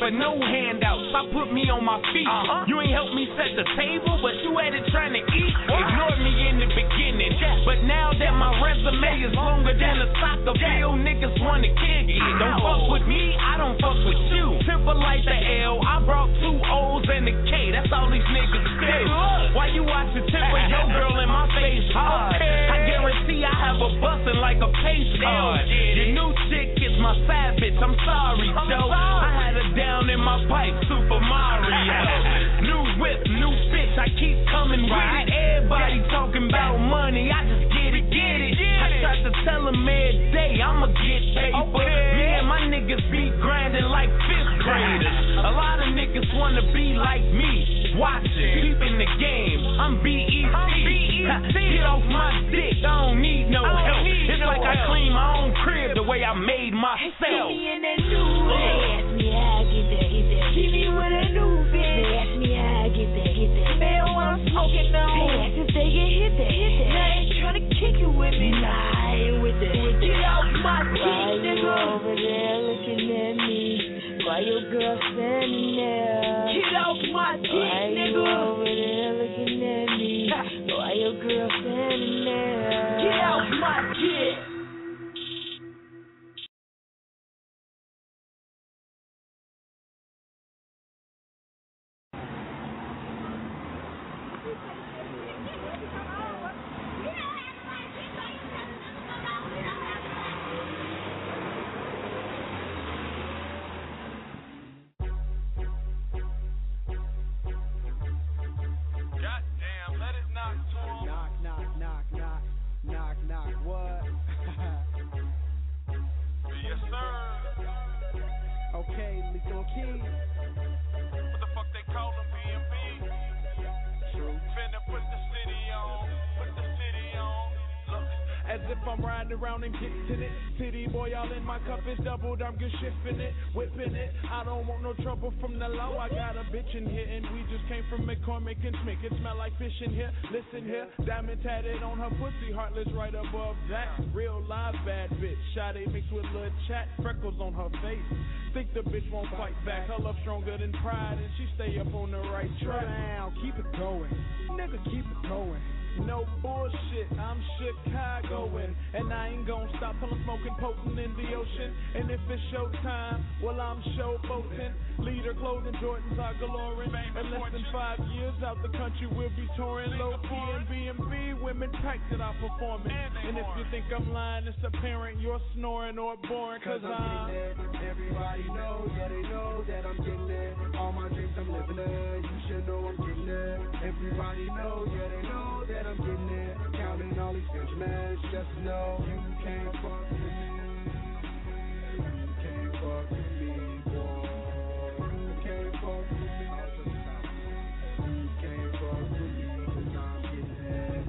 for no handouts. I put me on my feet. You ain't helped me set the table, but you at it trying to eat. Ignored me in the beginning, but now that my resume is longer than a soccer field, niggas wanna kick it. Don't fuck with me, I don't fuck with you. Simple like the L, I brought 2 O's and a K. That's all these niggas do. Why you watching tip with your girl in my face? I guarantee I have a bustin' like a pace card. Your new chick is my savage. I'm sorry, Joe. I had her down in my pipe, Super Mario. New whip, new bitch, I keep coming with it. Everybody talking about money, I just get it. I try to tell them every day I'ma get paper. Me and my niggas be grinding like 5th graders. A lot of niggas wanna be like me. Watching, peeping the game. I'm BET. Get off my dick, I don't need no help. It's like I clean my own crib the way I made myself. See me in that new bed. Ask me how I get that. See me with a new bed. Ask me how I get that. Man, what I'm smoking on. Ask if they get hit that. Now I ain't tryna kick it with me. Nah, I ain't with that. Get off my dick, nigga. Over there looking at me. Why your girl standing there? Get off my dick, nigga. Over there looking at me. Why your girl standing there? Get off my dick. Around and getting it. City boy, all in my cup is doubled. I'm good shifting it, whipping it. I don't want no trouble from the low. I got a bitch in here, and we just came from McCormick and Smith. It smell like fish in here. Listen here, diamond tatted on her pussy, heartless right above that. Real live bad bitch. Shot mixed with little chat, freckles on her face. Think the bitch won't fight back. Her love stronger than pride, and she stay up on the right track. Now keep it going, nigga, keep it going. No bullshit, I'm Chicagoan, and I ain't gon' stop till I'm smoking potent in the ocean. And if it's showtime, well I'm showboating. Leader clothing, Jordans are galoring. In less than 5 years out the country we'll be touring. Low key and B&B, women packed it out performing. And if you think I'm lying, it's apparent you're snoring or boring. Cause I'm getting it. Everybody knows, yeah they know that I'm getting it. All my dreams I'm living it. You should know I'm getting it. Everybody knows, yeah they know that I'm getting it. Counting all these Benjamins, just know you can't fuck with me. You can't fuck with me, boy. You can't fuck with me. You can't fuck with me, cause I'm getting it.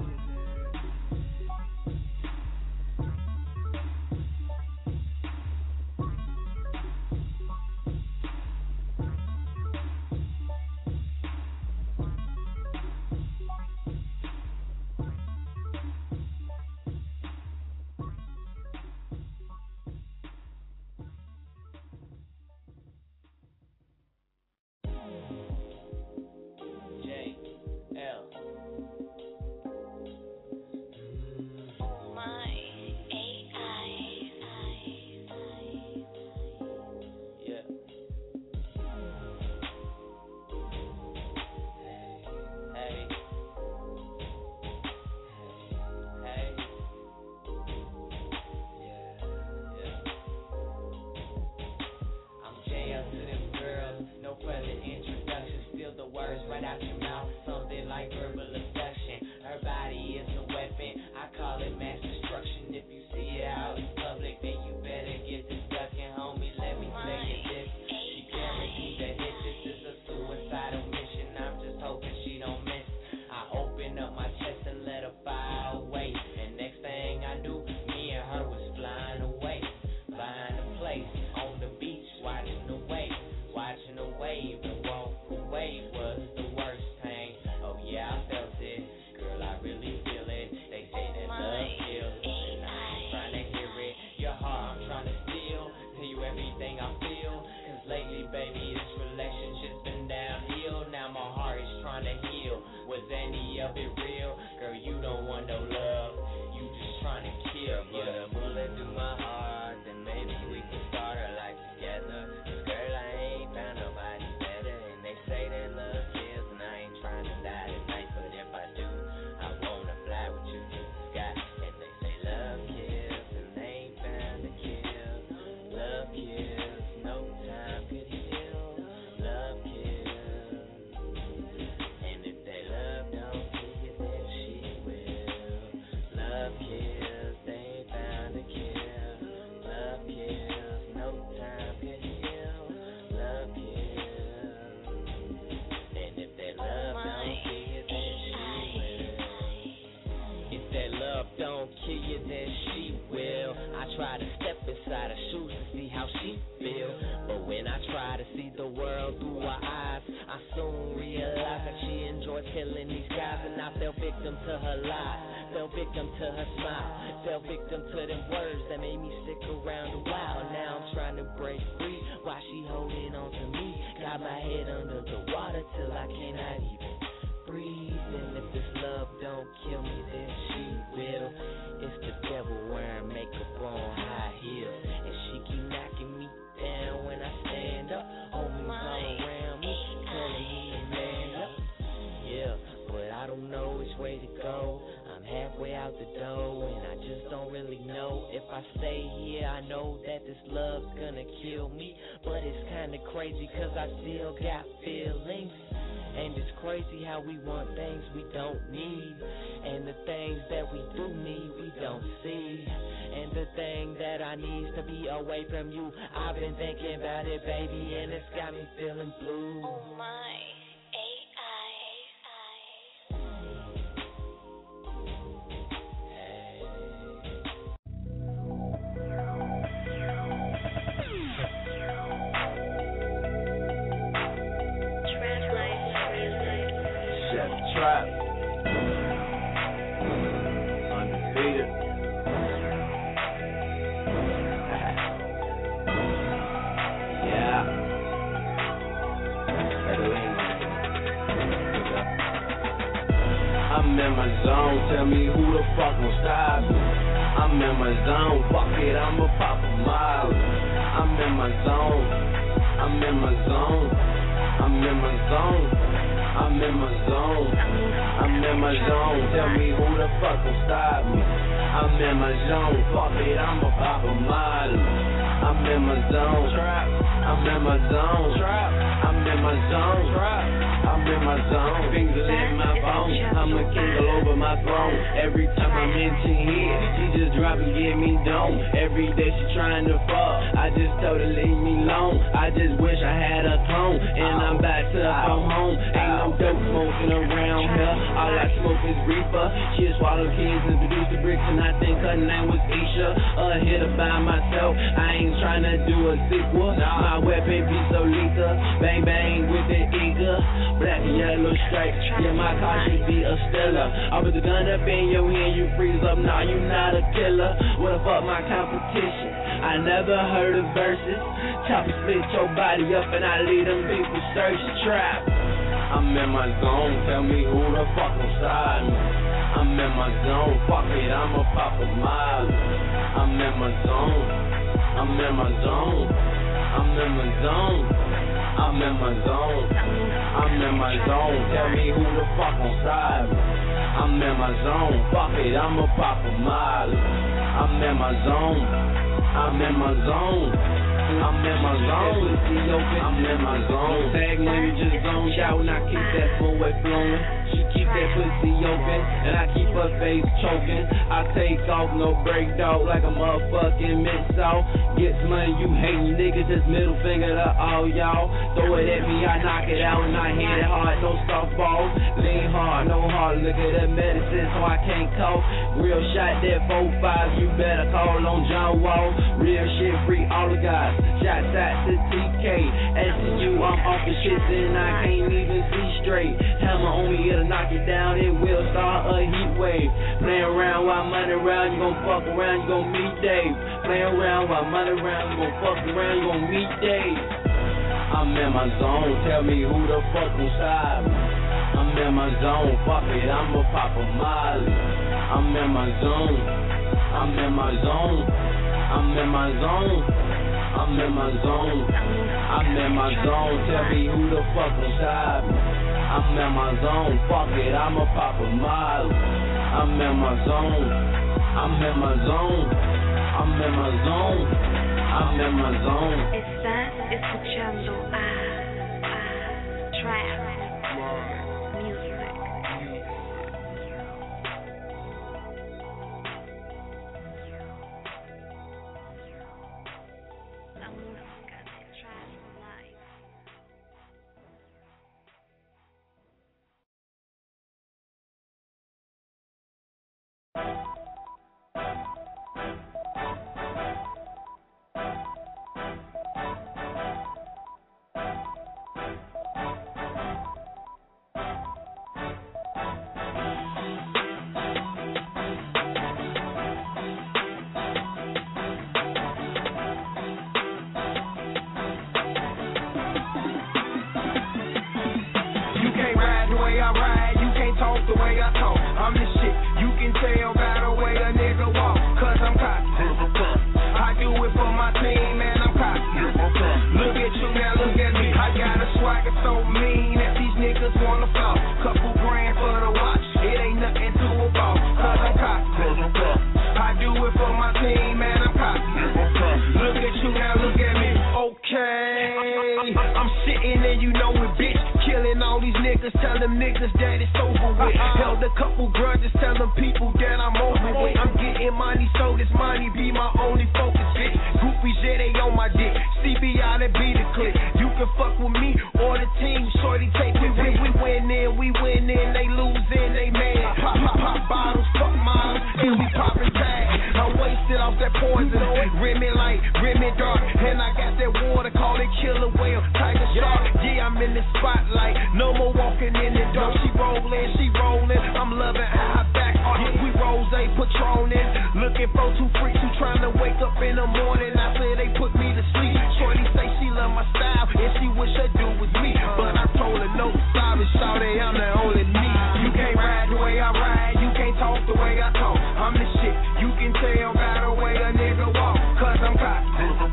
don't kill you, then she will. I try to step inside her shoes to see how she feel, but when I try to see the world through her eyes, I soon realize that she enjoys killing these guys, and I fell victim to her lies, fell victim to her smile, fell victim to them words that made me stick around a while. Now I'm trying to break free while she holding on to me. Got my head under the water till I cannot even breathe. And if this love don't kill me, then she will. It's the devil wearing makeup on high heels, and she keep knocking me down when I stand up. Homies all around me telling me to man up. Yeah, but I don't know which way to go. I'm halfway out the door, and I just don't really know. If I stay here, I know that this love's gonna kill me, but it's kinda crazy cause I still got feelings. And it's crazy how we want things we don't need, and the things that we do need we don't see. And the thing that I need to be away from you, I've been thinking about it, baby, and it's got me feeling blue. Oh my. Trap, undefeated. Yeah. I'm in my zone, tell me who the fuck gon' stop me. I'm in my zone, fuck it, I'ma pop a mile. I'm in my zone, I'm in my zone, I'm in my zone. I'm in my zone, I'm in my zone, tell me who the fuck will stop me. I'm in my zone, fuck it, I'ma pop a model. I'm in my zone, I'm in my zone, I'm in my zone, I'm in my zone. Fingers in my phone, I'm a king all over my throne. Every time I mention here, she just drop and give me dome. Every day she trying to fuck, I just told her leave me alone. I just wish I had a clone, and I'm back to come home. Ain't no dope smoking around here, all I smoke is reefer. She'll swallow kids and produce the bricks, and I think her name was Isha. A hitter by myself, I ain't trying to do a sequel. My weapon be so lethal, bang bang with the eagle. Black and yellow stripes, yeah, my car should be a Stella. I put the gun up in your hand, you freeze up, nah, you not a killer. What the fuck my competition? I never heard of verses. Chopper split your body up and I lead them people search trap. I'm in my zone, tell me who the fuck gon' stop me. I'm in my zone, fuck it, I'ma pop a mile. I'm in my zone, I'm in my zone, I'm in my zone, I'm in my zone, I'm in my zone, tell me who the fuck gon' stop me. I'm in my zone, fuck it, I'ma pop a mile. I'm in my zone, I'm in my zone, I'm in my zone, I'm in my zone. Tag money just zoned out and I keep that foot flowing. She keep that pussy open and I keep her face choking. I take off, no break, dog, like a motherfucking missile. Gets money, you hating niggas, just middle finger to all y'all. Throw it at me, I knock it out and I hit it hard, no softball. Lean hard, no hard, look at that medicine so I can't cough. Real shot that 4-5, you better call on John Wall. Real shit, free all the guys. Shots out to TK, SCU, I'm off the shit and I can't even see straight. Hammer on me, it'll knock it down, it will start a heat wave. Playing around while money around, you gon' fuck around, you gon' meet Dave. Playing around while money around, you gon' fuck around, you gon' meet Dave. I'm in my zone, tell me who the fuck gon' stop me. I'm in my zone, fuck it, I'ma pop a molly. I'm in my zone, I'm in my zone, I'm in my zone, I'm in my zone, I'm in my zone, tell me who the fuck gon' stop me. I'm in my zone, fuck it, I'ma pop a molly. I'm in my zone, I'm in my zone, I'm in my zone, I'm in my zone. Estás escuchando a Trap Music. La música de Trap Live. talk the way I talk. I'm the shit. You can tell by the way a nigga walk. Cause I'm cocky. I do it for my team, man, I'm cocky. Look at you now, look at me. I got a swagger so mean that these niggas wanna fall. Couple grand for the watch, it ain't nothing to a ball. Cause I'm cocky. I do it for my team, man, I'm cocky. Look at you now, look at me. Okay, I'm sitting and you know it, bitch. Killing all these niggas, tell them niggas that it's over with. Held a couple grudges, tell them people that I'm over with. I'm getting money, so this money be my only focus, bitch. Groupies, yeah, they on my dick. CBI, that be the click. You can fuck with me or the team, shorty take it. We winning, they losing, they mad. Pop bottles, fuck models, and we poppin' tags. I'm wasted off that poison, Remy light, Remy dark, and I got that water, call it killer whale, Tiger Shark. Yeah, I'm in the spotlight, no more walking in the dark. She rolling, I'm loving how I back off. Yeah, we rose patroning, looking for two freaks who trying to wake up in the morning. I say they put me to sleep. Shorty say she love my style and she wish her dude was me, but I told her no, sorry, shawty, I'm the only me. You can't ride the way I ride, you can't talk the way I talk. I'm the shit, you can tell by the way a nigga walk. Cause I'm cocky.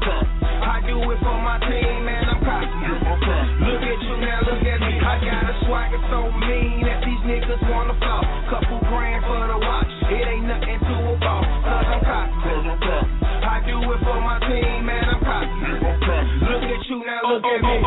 I do it for my team, man, I'm cocky. Look at you now, look at me. I got a swagger so mean that these niggas wanna fall. Couple grand for the watch, it ain't nothing to a ball. Cause I'm cocky. I do it for my team, man, I'm cocky. Look at you now, look at me.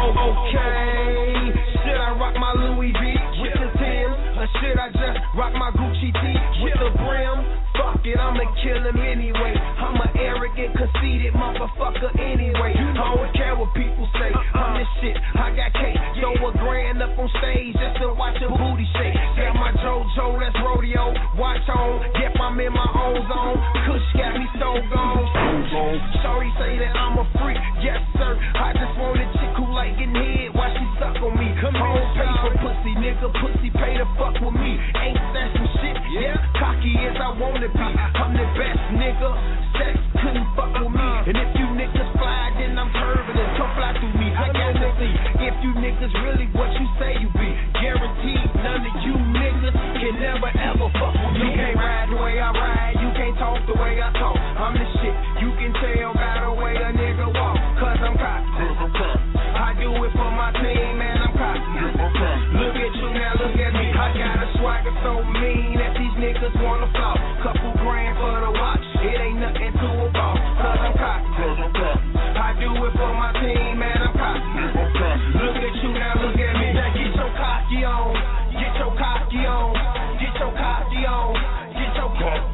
Okay, should I rock my Louis V with the Timbs, or should I just rock my Gucci tee with the brim? Fuck it, I'ma kill him anyway. I'm an arrogant, conceited motherfucker anyway. I don't care what people say, I'm this shit, I got cake. Throw a grand up on stage just to watch a booty shake. Got my JoJo, that's rodeo, watch on. Yep, I'm in my own zone. Kush got me so gone. Sorry say that I'm a freak, yes sir. I just want a chick who like getting head while she suck on me. I don't pay for pussy, nigga, pussy pay to fuck with me. Ain't that some shit? Yeah, cocky as I wanna be. I'm the best nigga, sex couldn't fuck with me. And if you niggas fly, then I'm turbulent. Come fly through me, I got to see if you niggas really what you say you be. Guaranteed none of you niggas can never ever fuck with me. You can't ride the way I ride, you can't talk the way I talk. I'm the shit, you can tell by the way a nigga walk. Cause I'm cocky. I do it for my team, man, I'm cocky. Look at you now, look at me. I got a swagger so mean that these niggas wanna fall. Couple grand for the watch, it ain't nothing to a ball. Cause I'm cocky. I do it for my team, man, I'm cocky. Look at you now, look at me. Now get your cocky on, get your cocky on, get your cocky on, get your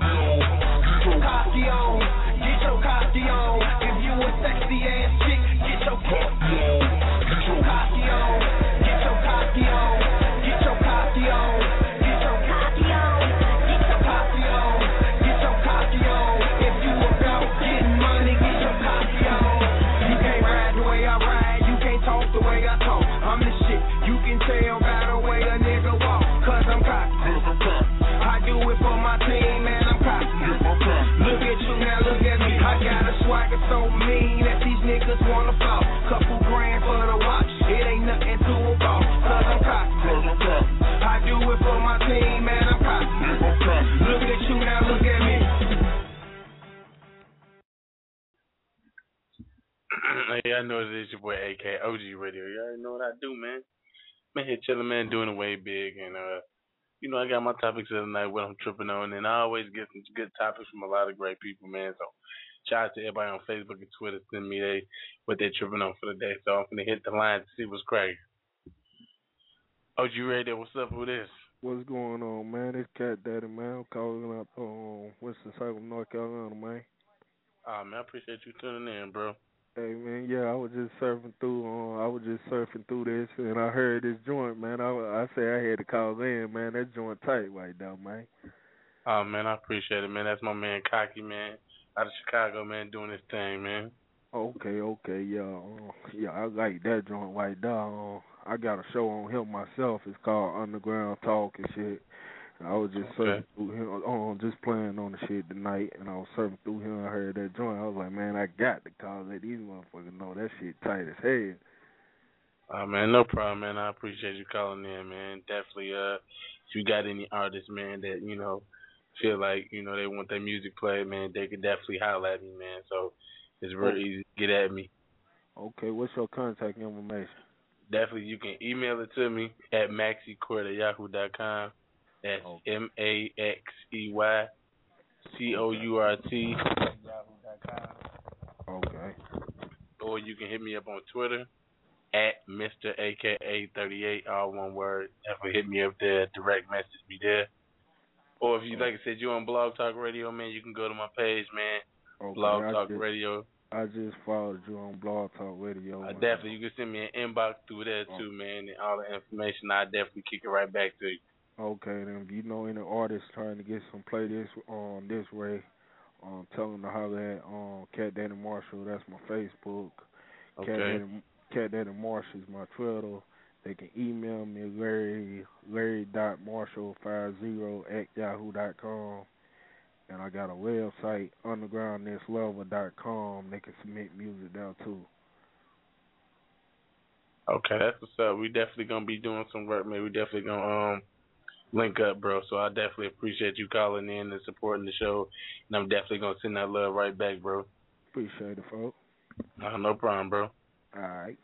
cocky on, get your cocky on. If you a sexy ass chick, get your cocky on, get your cocky on, get your cocky on, get your cocky on, get your cocky on, get your cocky on, get your cocky on. If you about getting money, get your cocky on. You can't ride the way I ride, you can't talk the way I talk. I'm the shit, you can tell by the way a nigga walk. Cause I'm cocky. I do it for my team, man, I'm cocky. Look at you now, look at me. I got a swagger so mean that these niggas wanna fall. Couple grand for the watch, it ain't nothing to a ball. Cause I'm cocky. I do it for my team, man, I'm cocky. Look at you now, look at me. Hey, I know it's your boy AK OG Radio. You already know what I do, man. Man, here chilling, man, doing it way big, and you know, I got my topics of the night, what I'm tripping on, and I always get some good topics from a lot of great people, man. So shout out to everybody on Facebook and Twitter, send me what they're tripping on for the day. So I'm gonna hit the line to see what's crazy. OG Radio, what's up with this? What's going on, man? It's Cat Daddy, man. I'm calling up Winston-Salem, North Carolina, man. Man, I appreciate you tuning in, bro. Hey, man, yeah, I was just surfing through this, and I heard this joint, man. I say I had to call in, man. That joint tight right now, man. Man, I appreciate it, man. That's my man, Cocky, man, out of Chicago, man, doing his thing, man. Okay, yeah, I like that joint right there. I got a show on him myself. It's called Underground Talk and shit. And I was just surfing through him, just playing on the shit tonight, and I was surfing through him. I heard that joint. I was like, man, I got to call let these motherfuckers know that shit tight as hell. Man, no problem, man. I appreciate you calling in, man. Definitely, if you got any artists, man, that, you know, feel like, you know, they want their music played, man, they could definitely holler at me, man. So it's real easy to get at me. Okay, what's your contact information? Definitely, you can email it to me at maxeycourt@yahoo.com. That's MAXEYCOURT@yahoo.com. Okay. Or you can hit me up on Twitter at Mr. AKA38, all one word. Definitely hit me up there, direct message me there. Or if you, like I said, you're on Blog Talk Radio, man, you can go to my page, man. Okay, Blog Talk Radio. I just followed you on Blog Talk Radio. Definitely, you can send me an inbox through there too, man, and all the information. I definitely kick it right back to you. Okay, then if you know any artists trying to get some play this on this way, tell them to holler at Cat Daddy Marshall. That's my Facebook. Okay. Cat Daddy Marshall is my Twitter. They can email me Larry.Marshall50@yahoo.com. And I got a website, undergroundnextlevel.com. They can submit music there too. Okay, that's what's up. We definitely gonna be doing some work, man. We definitely gonna link up, bro. So I definitely appreciate you calling in and supporting the show. And I'm definitely gonna send that love right back, bro. Appreciate it, folks. No problem, bro. All right.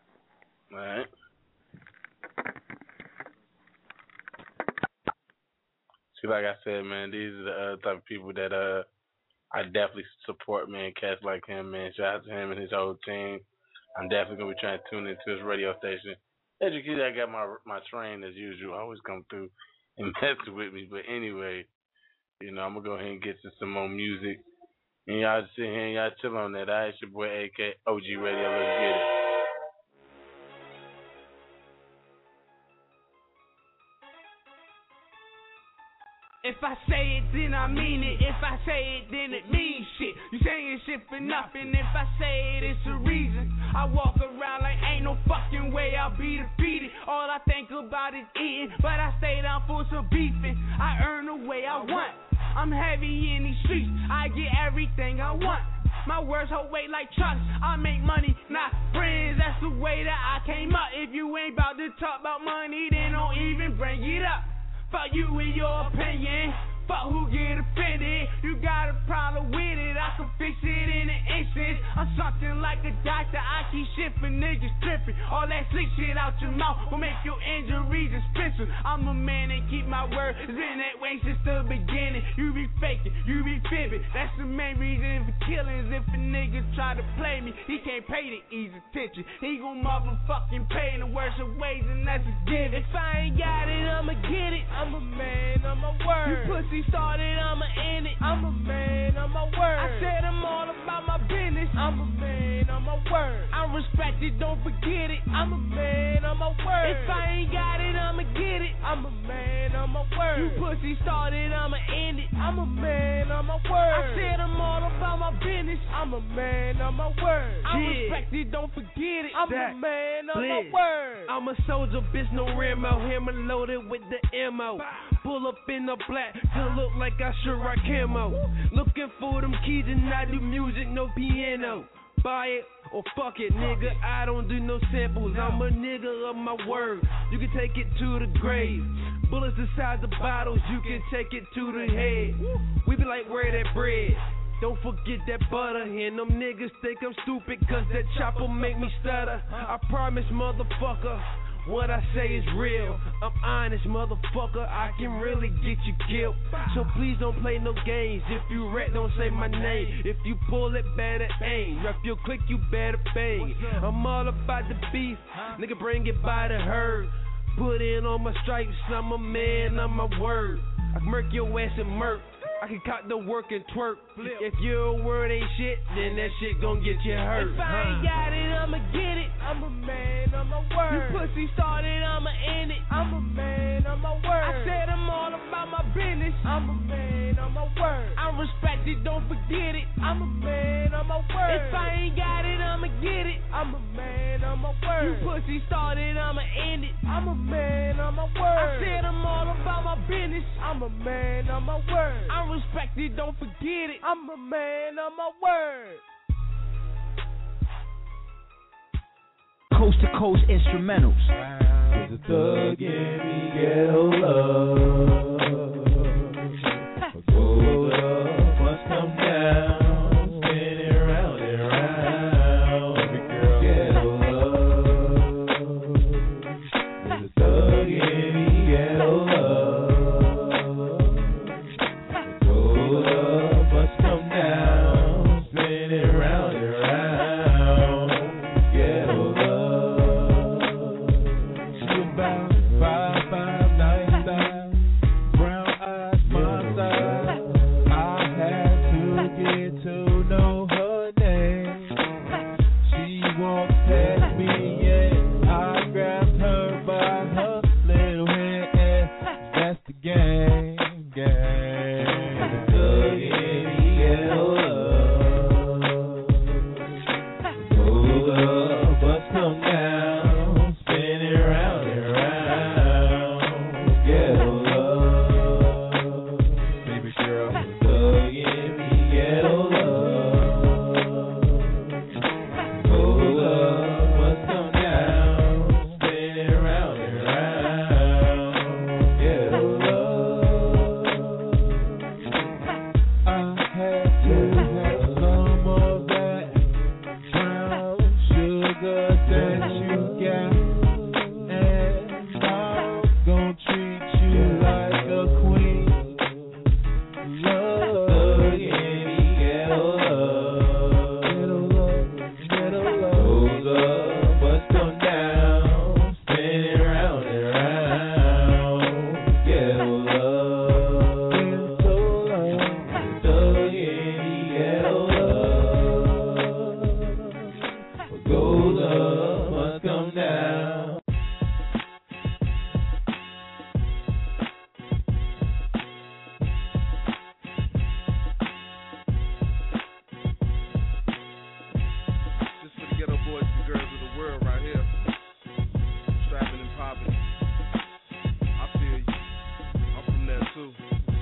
See, like I said, man, these are the type of people that I definitely support, man. Cats like him, man. Shout out to him and his whole team. I'm definitely gonna be trying to tune into his radio station. Educated, I got my train as usual. Always come through and mess with me. But anyway, you know, I'm gonna go ahead and get to some more music. And y'all sit here and y'all chill on that. It's your boy AK OG Radio. Let's get it. If I say it, then I mean it. If I say it, then it means shit. You saying shit for nothing. If I say it, it's a reason. I walk around like ain't no fucking way I'll be defeated. All I think about is eating, but I stay down for some beefing. I earn the way I want. I'm heavy in these streets. I get everything I want. My words hold weight like trucks. I make money, not friends. That's the way that I came up. If you ain't about to talk about money, then don't even bring it up. Fuck you and your opinion. Fuck who get offended. You got a problem with it, I can fix it in an instant. I'm something like a doctor, I keep shit for niggas tripping. All that slick shit out your mouth will make your injuries expensive. I'm a man and keep my word. It's been that way since the beginning. You be faking, you be fibbing. That's the main reason for killings. If a nigga try to play me, he can't pay the easy attention. He gon' motherfucking pay in the worst of ways, and that's a given. If I ain't got it, I'ma get it. I'm a man, I'm a word. You pussy started, I'ma end it. I'm a man, I'm a word. I said I'm all about my business. I'm a man, I'm a word. I'm respected, don't forget it. I'm a man, I'm a word. If I ain't got it, I'ma get it. I'm a man, I'm a word. You pussy started, I'ma end it. I'm a man, I'm a word. I said I'm all about my business. I'm a man, I'm a word. I'm respected, don't forget it. I'm a man, I'm a word. I'm a soldier, bitch, no Rambo. Hammer loaded with the ammo. Pull up in the black to look like I should rock camo. Looking for them keys and I do music, no piano. Buy it or fuck it, nigga. I don't do no samples. I'm a nigga of my word. You can take it to the grave. Bullets the size of bottles, you can take it to the head. We be like, where that bread? Don't forget that butter. And them niggas think I'm stupid cause that chopper make me stutter. I promise, motherfucker, what I say is real. I'm honest, motherfucker. I can really get you killed. So please don't play no games. If you rat, don't say my name. If you pull it, better aim. Rep your click, you better bang. I'm all about the beef. Nigga, bring it by the herd. Put in on my stripes. I'm a man, I'm my word. I can murk your ass and murk. I can cock the work and twerk. If your word ain't shit, then that shit gon' get you hurt. If I ain't got it, I'ma get it. I'm a man, I'm a word. You pussy started, I'ma end it. I'm a man, I'm a word. I said I'm all about my business. I'm a man, I'm a word. I'm respected, don't forget it. I'm a man, I'm a word. If I ain't got it, I'ma get it. I'm a man, I'm a word. You pussy started, I'ma end it. I'm a man, I'm a word. I said I'm all about my business. I'm a man, I'm a word. I'm respected, don't forget it. I'm a man, I'm a word. coast to coast instrumentals. There's a thug in me, ghetto love. Gold up must come down, spinning round and round. Every girl, ghetto love. There's a thug in me, ghetto love. Gold up must come down, spinning round and round. Ghetto love. She about 5'5", nice style, brown eyes, my style. I had to get to know her name. She walked past me and I grabbed her by her little hand, and that's the game. Thug in me, ghetto love. Hold up, bus come down, spinning round and round. Ghetto love, baby girl. Thug in me, ghetto love. Hold up, bus come down, spinning round and round. Ghetto love. I had to have some of that brown sugar that you got, and I'm gon' treat you like a queen. Love, thug in me, ghetto love. Ghetto love. Hold up, bus come down, spinning round and round. Ghetto love. Thug in me, ghetto love. Gold up must come down. This for the ghetto boys and girls of the world right here. Strapping and popping. I feel you. I'm from there too.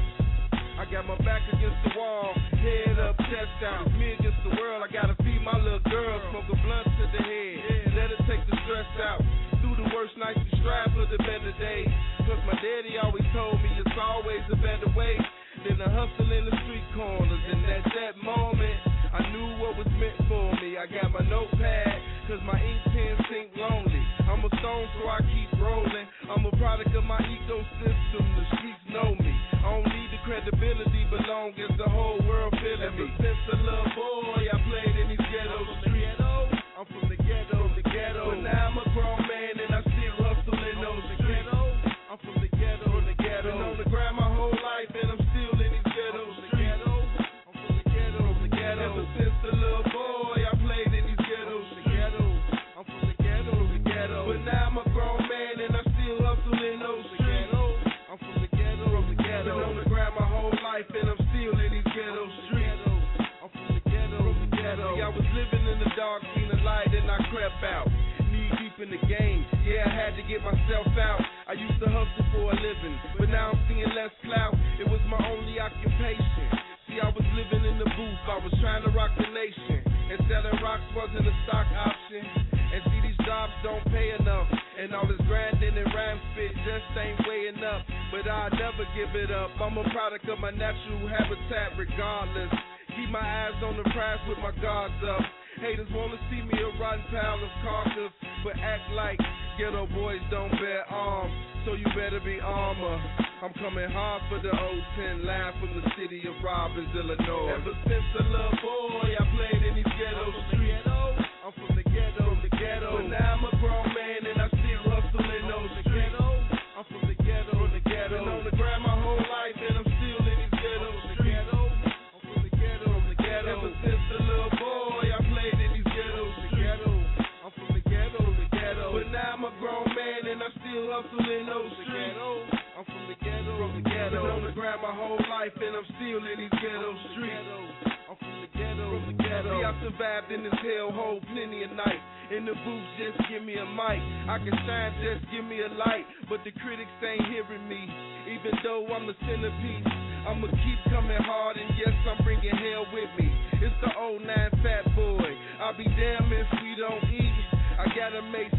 I got my back against the wall, head up, chest out. Me against the world, I gotta feed my little girl. Smoke a blunt to the head, let her take the stress out. Through the worst nights, you strive for the better days. Cause my daddy always told me it's always a better way than the hustle in the street corners. And at that moment, I knew what was meant for me. I got my notepad, cause my ink pen sink lonely. I'm a stone, so I keep rolling. I'm a product of my ecosystem, the streets know me. I don't need the credibility, but long as the whole world feeling me. Since a little boy, I played in these ghetto streets. I'm from the ghetto, but now I'm a grown man and I still hustle in those streets. I'm from the ghetto, been on the ground my whole life and I'm still in these ghetto streets. I'm from the ghetto, ever since a little boy, I played in these ghetto streets. I'm from the ghetto, but now I'm a grown man and I still hustle in those streets. I'm from the ghetto, been on the ground my whole life and I'm still in these ghetto streets. I'm from the ghetto. See, I was living in the dark, seen the light and I crept out. Knee deep in the game, yeah, I had to get myself out. I used to hustle for a living, but now I'm seeing less clout. It was my only occupation. See, I was living in the booth, I was trying to rock the nation, and selling rocks wasn't a stock option. And see, these jobs don't pay enough, and all this grinding and rhyme spit just ain't weighing up. But I'll never give it up, I'm a product of my natural habitat regardless. Keep my eyes on the prize with my guards up. Haters wanna see me a rotten pile of carcass, but act like ghetto boys don't bear arms, so you better be armor. I'm coming hard for the old 10, live from the city of Robbins, Illinois. Ever since a little boy, I played in these ghetto streets. I'm from the ghetto, but now I'm a grown man and I still hustle in those streets. I'm from the ghetto, been on the ground my whole life and I'm still in these ghetto streets. I'm from the ghetto, ever since a little boy, I played in these ghetto streets. I'm from the ghetto, but now I'm a grown man and I still hustle in those streets. I'm from the ghetto, been on the ground my whole life and I'm still in these ghetto streets. I'm from the ghetto. See, I survived in this hellhole plenty of nights. In the booth, just give me a mic. I can shine, just give me a light. But the critics ain't hearing me. Even though I'm the centerpiece, I'ma keep coming hard, and yes, I'm bringing hell with me. It's the 09 fat boy. I'll be damned if we don't eat. I gotta make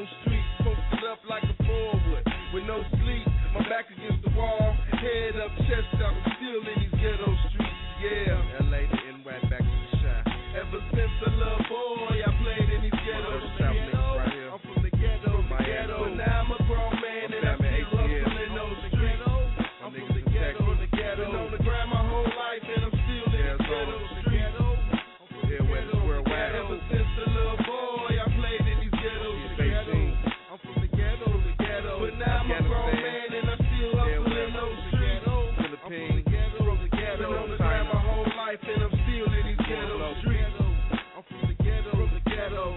ghetto streets, posted up like a forward, with no sleep, my back against the wall, head up, chest out, I'm still in these ghetto streets, yeah. LA to NY, back to the shy. Ever since a little boy, I played in these ghetto streets. Right here. I'm from the ghetto, but now I'm a grown man and I'm still hustling those streets. I'm from the ghetto, been on the ground my whole life and I'm still in the ghetto streets. Ever since a little boy, I played in these ghetto streets. I'm from the ghetto, but now I'm a grown man and I'm still hustling those streets. I'm from the ghetto, been on the ground my whole life and I'm still in these ghetto streets. I'm from the ghetto.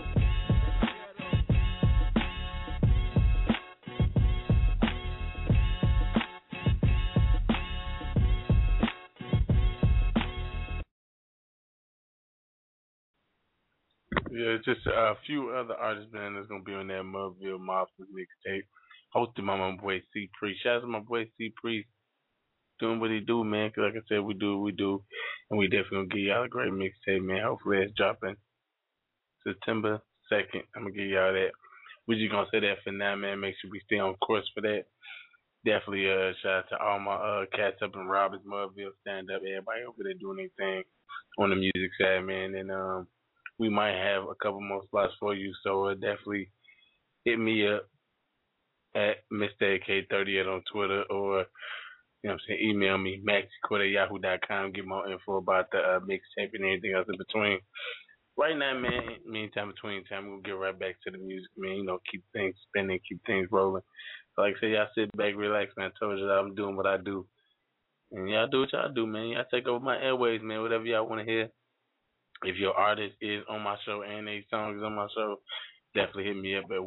Yeah, just a few other artists, man, that's going to be on that Mudville Mafia mixtape, hosted by my boy C Priest. Shout out to my boy C Priest, doing what he do, man, because like I said, we do what we do, and we definitely going to give y'all a great mixtape, man. Hopefully it's dropping September 2nd. I'm going to give y'all that. We're just going to say that for now, man. Make sure we stay on course for that. Definitely shout out to all my cats up in Roberts, Mudville, stand up, everybody over there doing their thing on the music side, man, and we might have a couple more slots for you, so definitely hit me up at Mr. AK38 on Twitter, or, you know what I'm saying, email me, maxiquit@yahoo.com, get more info about the mixtape and anything else in between. Right now, man, between time, we'll get right back to the music, man, you know, keep things spinning, keep things rolling. So like I said, y'all sit back, relax, man. I told you that I'm doing what I do. And y'all do what y'all do, man. Y'all take over my airways, man, whatever y'all want to hear. If your artist is on my show and a song is on my show, definitely hit me up at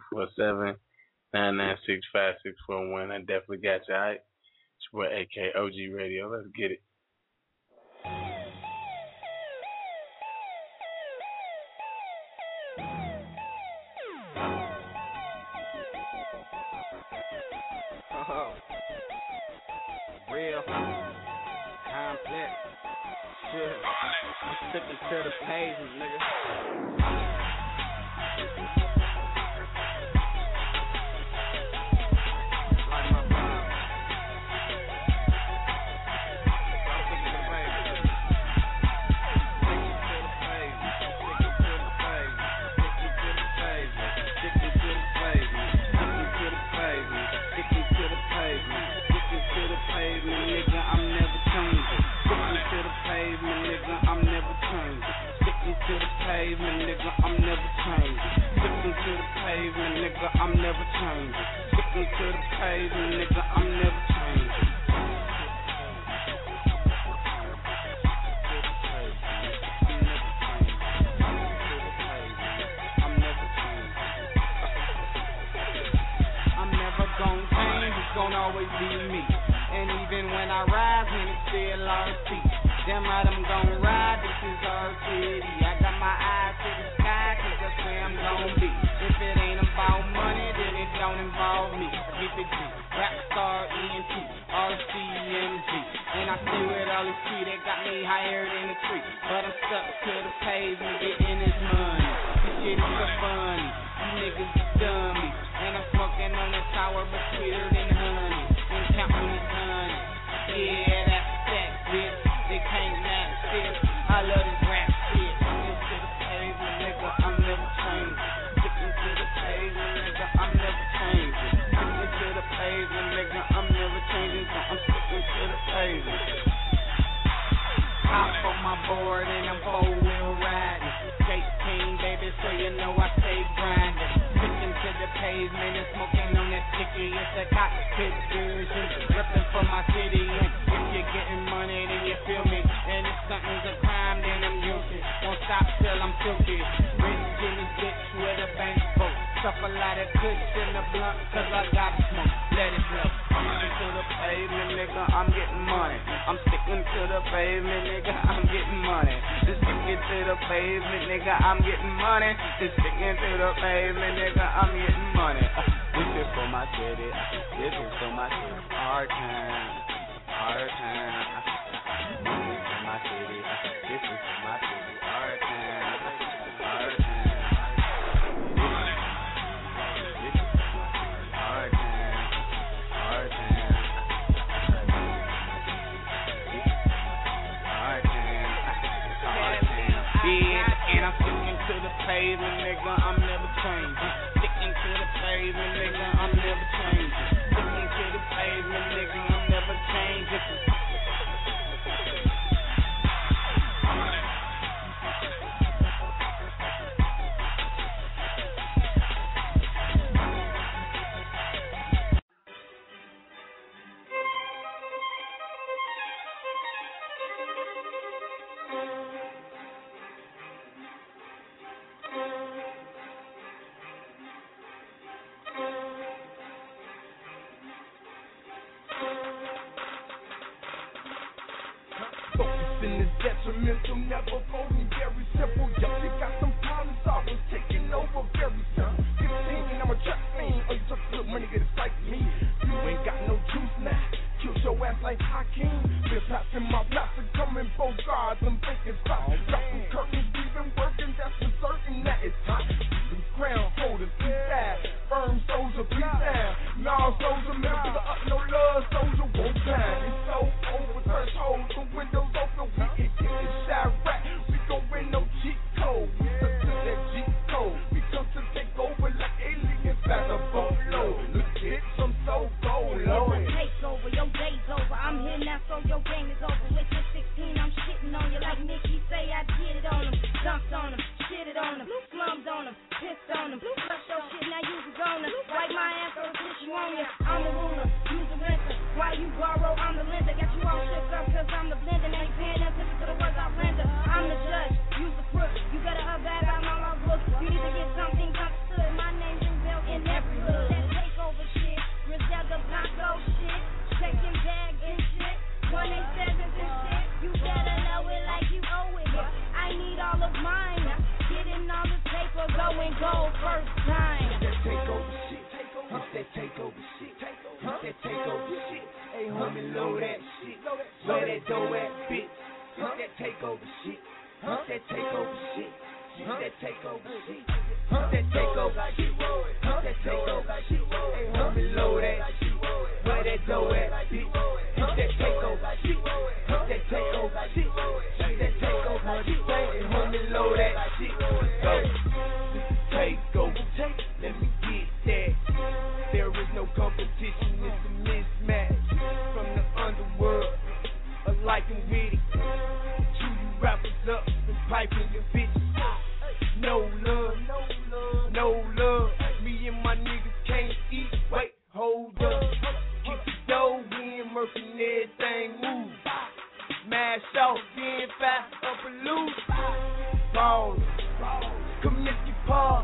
1-347-996-5641. I definitely got you, all right? It's your boy AK OG Radio. Let's get it. Real complex. Shit. I'm sticking to the pages, nigga. Like my vibe. I'm sticking to the pages. Sticking to the pages. Sticking to the pages. Sticking to the pages. Sticking to the pages. Sticking to the pages. Sticking to the pages. Sticking to the pavement, nigga, I'm never changing. Sticking to the pavement, nigga, I'm never changing. Sticking to the pavement, nigga, I'm never changing. Sticking to the pavement, nigga, I'm never changing. Sticking to the pavement, nigga, I'm never changing. I'm never gonna change, it's gonna always be me. And even when I rise, man, it's still RC. Damn right, I'm gonna ride, this is our city. I got my eyes to the sky, cause that's where I'm gonna be. If it ain't about money, then it don't involve me. I get the G, rap star, ENT, RCMG. And I see with all this tree that got me higher than a tree. But I'm stuck to the pavement, getting this money. This shit is so funny, you niggas is dummies. And I'm smoking on that tower, but sweeter than honey. And counting these honey. Yeah, that's that, bitch. They can't match this. I love this rap shit. Sticking to the pavement, nigga, I'm never changing. Sticking to the pavement, nigga, I'm never changing. Sticking to the pavement, nigga, I'm never changing. So I'm sticking to the pavement. Hop on my board and I'm four-wheel riding. Skate king, baby, so you know I stay grinding. Sticking to the pavement and smoking on that ticket. It's a cockpit version, ripping for my city. And if you're getting money, then you feel me. And if something's a crime, then I'm guilty. Won't stop till I'm filthy. Rich in this bitch with a bank boat. Stuff a lot of kush in the blunt, cause I got smoke. Let it blow. I'm sticking to the pavement, nigga, I'm getting money. I'm sticking to the pavement, nigga, I'm getting money. Just sticking to the pavement, nigga, I'm getting money. Just sticking to the pavement, nigga, I'm getting money. This is for my city. This is for my city. Hard time. Hard time. This is for my city. This is for my city. Hard time. Hard time. pavement, nigga, I'm never changing. Sticking to the pavement, nigga, I'm never changing. Sticking to the pavement, nigga, I'm never changing. Focusing is detrimental, never folding, very simple. Yup, you got some problems, I was taking over very simple. 15, I'm a trap fiend. Oh, you talk good money, get it like me. You ain't got no juice now. Kill your ass like Hakeem. Been passing my blocks and coming both guards. I'm thinking stop. Dropping curtains, we've been working, that's for certain that it's hot. The ground holders, be bad. Firm soldier, be down. Nah, soldier, middle to the up, no love, soldier, won't time. It's so over, threshold, the windows open, we can get the shot right. We gon' win no cheat code. We stuck to that G code. We come to take over like aliens at the boatload. Look, bitch, I'm so cold, Lord. Take over, your day's over. I'm here now, so your game is over. With your 16, I'm shitting on you like Nicky say I did it on him. Dumped on him, shitted on him, slummed on him, pissed on him. Flush your shit, now you was gonna wipe my ass or push you on you. I'm the ruler, you the renter. Why you borrow, I'm the lender. Got you all shook up cause I'm the blender. Now you paying attention to the words I render. I'm the judge, you the crook. You better back out my law book. You need to get something understood. My name's revealed in every hood. That takeover shit, Griselda Blanco shit. Checking bags and shit, 187s and shit. You better know it like you owe it. I need all of mine. Getting all the paper, going gold first time. That takeover shit, it's that takeover shit, it's that takeover shit. Hey homie, load that shit, where that dough at, bitch? It's that takeover shit, it's that takeover shit, it's that takeover shit, it's that takeover shit, it's that takeover shit. Hey homie, load that shit, where that dough at, bitch? It's that takeover shit, it's that takeover shit, it's that takeover shit. Hey homie, load that shit, go. Takeover, let me get that. There is no competition, it's a mismatch. From the underworld, alike and witty. Chew you rappers up and piping your bitches. No love, no love. Me and my niggas can't eat. Wait, hold up. Keep the dough in, murking everything move. Smash off, then fast up and loose. Ball, Comiskey Park.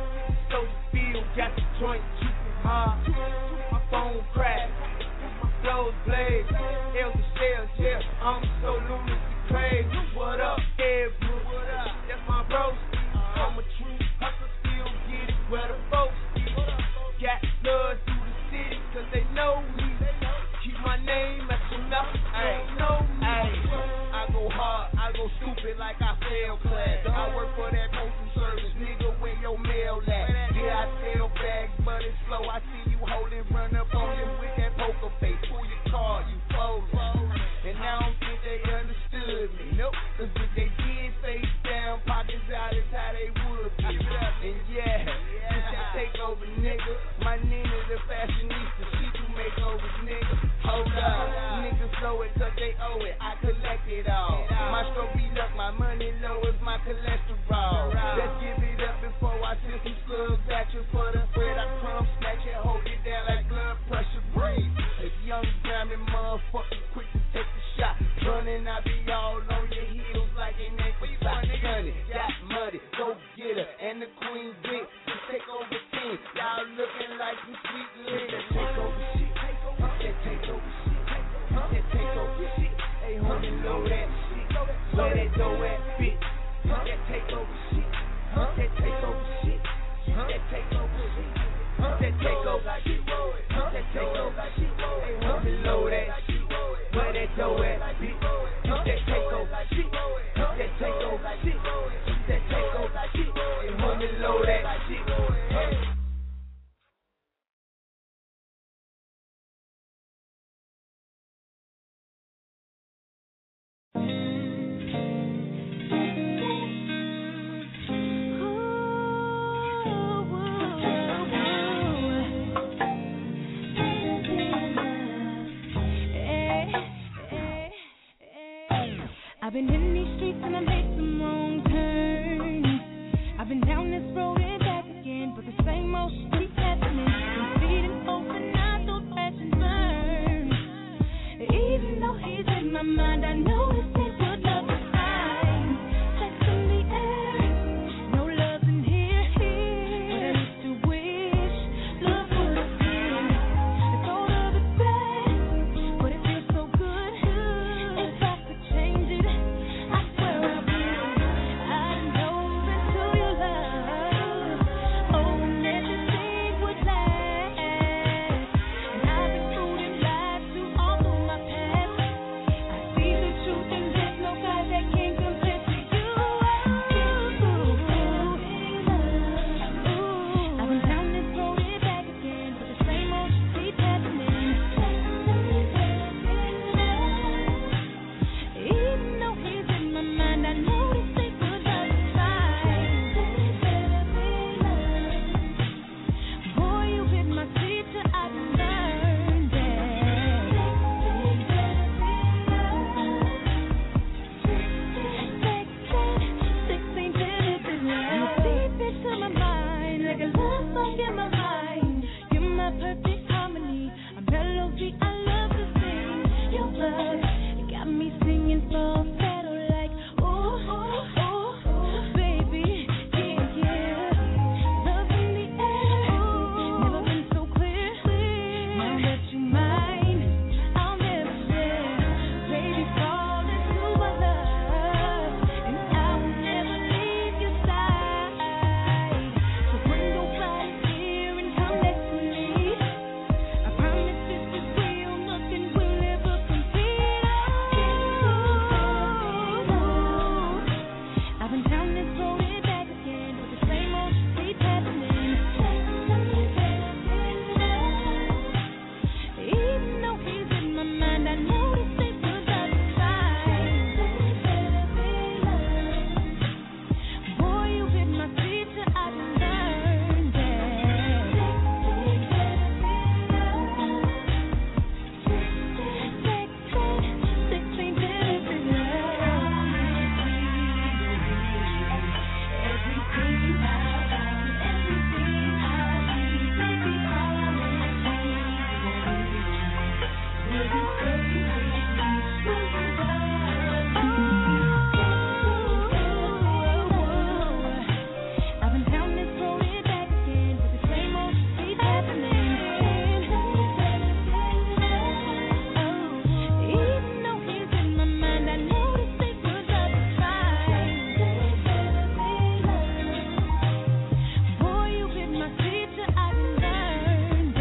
So the field got the joint juicing hard. My phone cracked, my flows blaze. Elder shells, yeah, I'm so lunacy crazy. What up, Edward? That's my bro. I'm a true hustler, still get it where the folks be. Got blood through the city, cause they know me. Keep my name at your mouth, they know me. I go hard, I go stupid like I fail class. I work for that postal service, nigga, where your mail at? Yeah, I sell bags, but it's slow. I see you holding, run up on you with that poker face. Pull your car, you fold. And I don't think they understood me. Nope, cause if they did face down, pockets out is how they would be. And yeah, this that takeover, nigga. My Nina the fashionista, she do makeovers, nigga. Hold up, niggas know it cause they owe it. I collect it all. My stroke beat up, my money lowers my cholesterol. Let's give it up before I send some slugs at you for the bread. I crumb, snatch it, hold it down like blood pressure, breathe. A young diamond motherfucker quick to take the shot. Running, I be all on your heels like an ankle sock. Sunny, got muddy, go get her, and the queen big. To take over team, y'all looking like some sweet litter. Take over shit, that take over shit, that take over shit. Hey homie, load that shit, where that dough at, bitch? That take over shit, that take over shit, that take over shit, that take over shit, that take over shit. Hey homie, load that shit, where that dough at, bitch? That take over shit, that take over shit, that take over shit. Hey homie, load that shit. Ooh. I've been in these streets and I made some wrong turns. I've been down this road and back again, but the same old shit keeps happening. I'm feeding hope and I don't passion burn. Even though he's in my mind, I know this ain't good love is fine. Sex in the air, no love in here. But I used to wish love would appear. It's all of it's bad, but it feels so good. If I could change it, I swear I would. I dove into your love, oh, and everything would last. And I've been fooled and lied to all of my past. I see the truth and there's no God that can compare to you. I've been down this road and back again, but the same old shit keeps happening. Even though he's in my mind, I know this ain't good love is fine. Boy, you hit my teacher, I learned you deep into my mind, like a love song in my mind. You're my perfect harmony, a melody I love to sing. Your love got me singing falsetto like ooh, baby, yeah. Love in the air, never been so clear. Now that you're mine, I'll never share. Baby, fall into my love, and I will never leave your side. So bring nobody here and come next to me. I promise this is real, nothing will ever compete. I've been down this road and back again, but the same old shit keeps happening. Even though he's in my mind, I know this ain't good love is fine. Boy, you hit my teacher, I learned I've been down this road and back again, but the same old shit keeps happening. Even though he's in my mind, I know this ain't good love is fine. Boy, you hit my teacher, I learned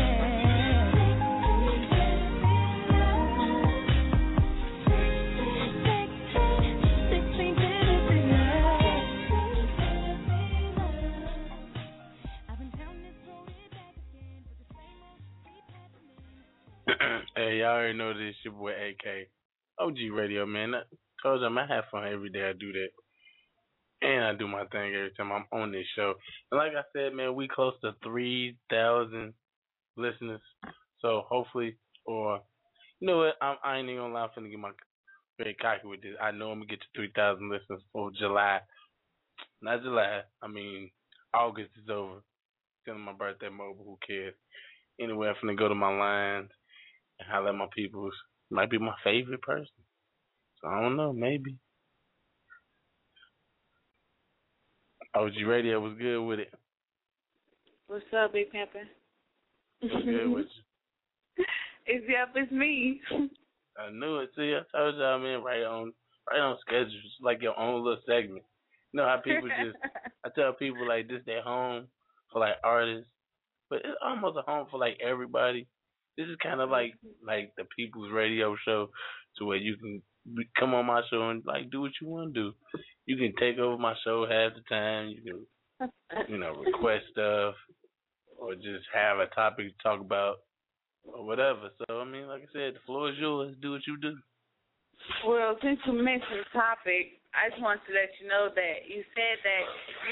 Hey, y'all already know this. Your boy AK. OG Radio, man. I told y'all I have fun every day I do that. And I do my thing every time I'm on this show. And like I said, man, we close to 3,000 listeners. So hopefully, or you know what, I ain't even gonna lie, I'm finna get my very cocky with this. I know I'm gonna get to 3,000 listeners for July. Not July. I mean, August is over. It's my birthday mobile. Who cares? Anyway, I'm finna go to my lines and holler at my peoples. Might be my favorite person. So I don't know, maybe. OG Radio was good with it. What's up, Big Pimpin'? What's good with you? It's me. I knew it. See, I told y'all, man, right on schedule. It's like your own little segment. You know how people just, I tell people like this, their home for like artists, but it's almost a home for like everybody. This is kind of like the people's radio show, to where you can come on my show and like do what you want to do. You can take over my show half the time. You can, request stuff or just have a topic to talk about or whatever. So I mean, like I said, the floor is yours. Do what you do. Well, since you mentioned the topic, I just wanted to let you know that you said that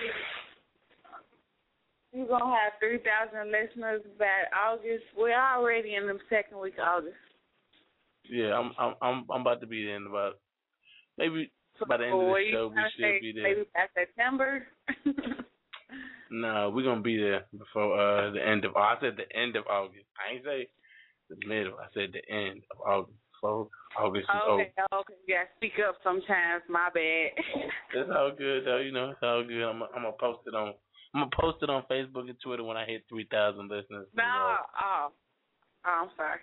you're going to have 3,000 listeners by August. We're already in the second week of August. Yeah, I'm about to be there in about maybe by the end of the show, we should be there. Maybe by September. No, we're gonna be there before the end of. I said the end of August. I ain't say the middle. I said the end of August. So August is over. Okay. Yeah, speak up sometimes. My bad. It's all good though. You know, it's all good. I'm gonna post it on. I'm gonna post it on Facebook and Twitter when I hit 3,000 listeners. No, I'm sorry.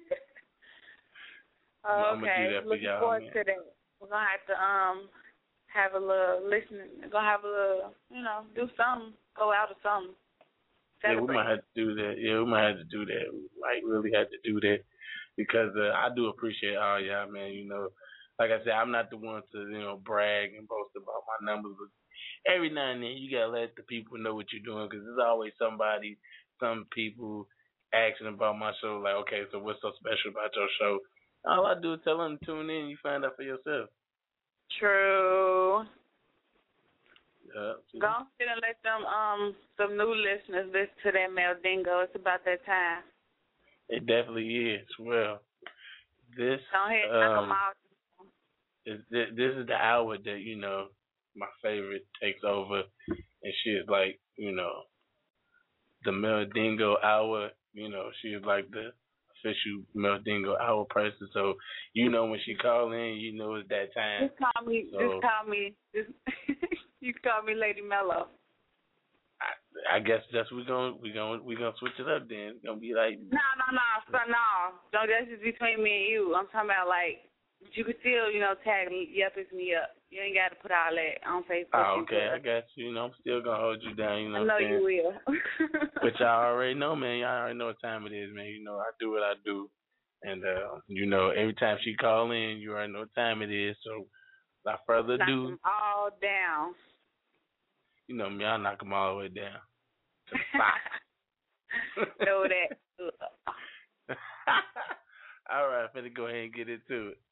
I'm gonna do that for looking y'all, forward man. to that. We're gonna have to have a little listening. We're gonna have a little, do something, go out or something. Yeah, we might have to do that. We might like really have to do that because I do appreciate all y'all, man. You know, like I said, I'm not the one to brag and boast about my numbers, but every now and then you gotta let the people know what you're doing because there's always some people asking about my show. Like, okay, so what's so special about your show? All I do is tell them to tune in. You find out for yourself. True. Yeah. Go ahead and let them some new listeners listen to that Mel Dingo. It's about that time. It definitely is. Well, this this is the hour that my favorite takes over, and she is like the Mel Dingo hour. She is like the official Mel Dingo hour person. So when she call in, it's that time. Just call me. You can call me Lady Mello. I guess that's we gonna switch it up then. It's gonna be like No. That's just between me and you. I'm talking about you could still tag me. Yup, it's me up. You ain't got to put all that on Facebook. Oh, okay, I got you. I'm still gonna hold you down. I know you will. But y'all already know, man. Y'all already know what time it is, man. I do what I do, and every time she call in, you already know what time it is. So, without further ado, knock them all down. Me, I knock them all the way down. Know that. All right, I'm finna go ahead and get into it.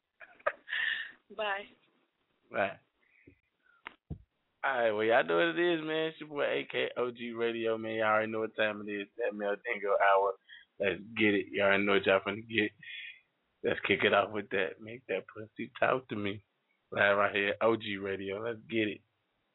Bye. Right. All right, well, y'all know what it is, man. It's your boy AK OG Radio, man. Y'all already know what time it is. That Mel Dingo hour. Let's get it. Y'all already know what y'all finna get. Let's kick it off with that. Make that pussy talk to me. Live right here, OG Radio. Let's get it.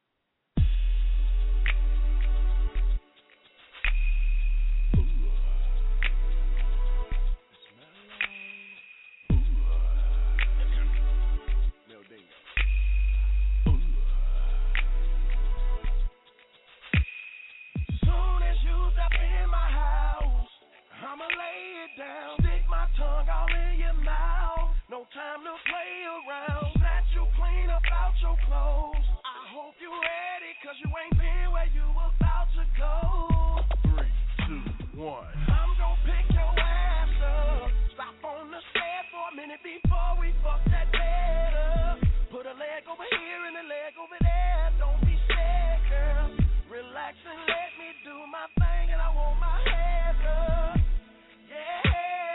Time to play around, snatch you clean about your clothes. I hope you ready, cause you ain't been where you about to go. 3, 2, 1. I'm gonna pick your ass up. Stop on the stairs for a minute before we fuck that bed up. Put a leg over here and a leg over there. Don't be scared, girl. Relax and let me do my thing, and I want my hands up. Yeah.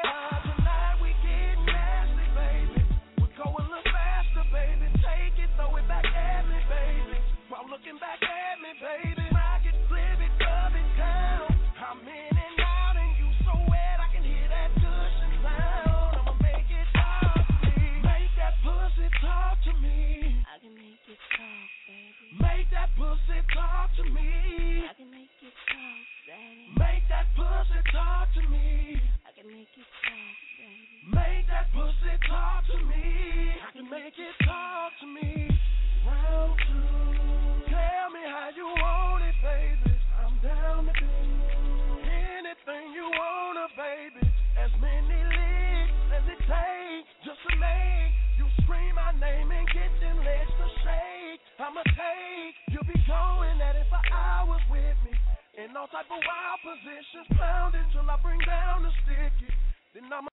Looking back at me, baby. Rock it, flip it, rub it down. I'm in and out, and you so wet, I can hear that cushion sound. I'ma make it talk to me. Make that pussy talk to me. I can make it talk, baby. Make that pussy talk to me. I can make it talk, baby. Make that pussy talk to me. I can make it talk, baby. Make that pussy talk to me. I can make it talk to me. Round 2. Tell me how you want it, baby. I'm down to do anything you wanna, baby. As many licks as it takes just to make you scream my name and get them legs to shake. I'ma take, you'll be going at it for hours with me. In all type of wild positions, pounding till I bring down the sticky. Then I'ma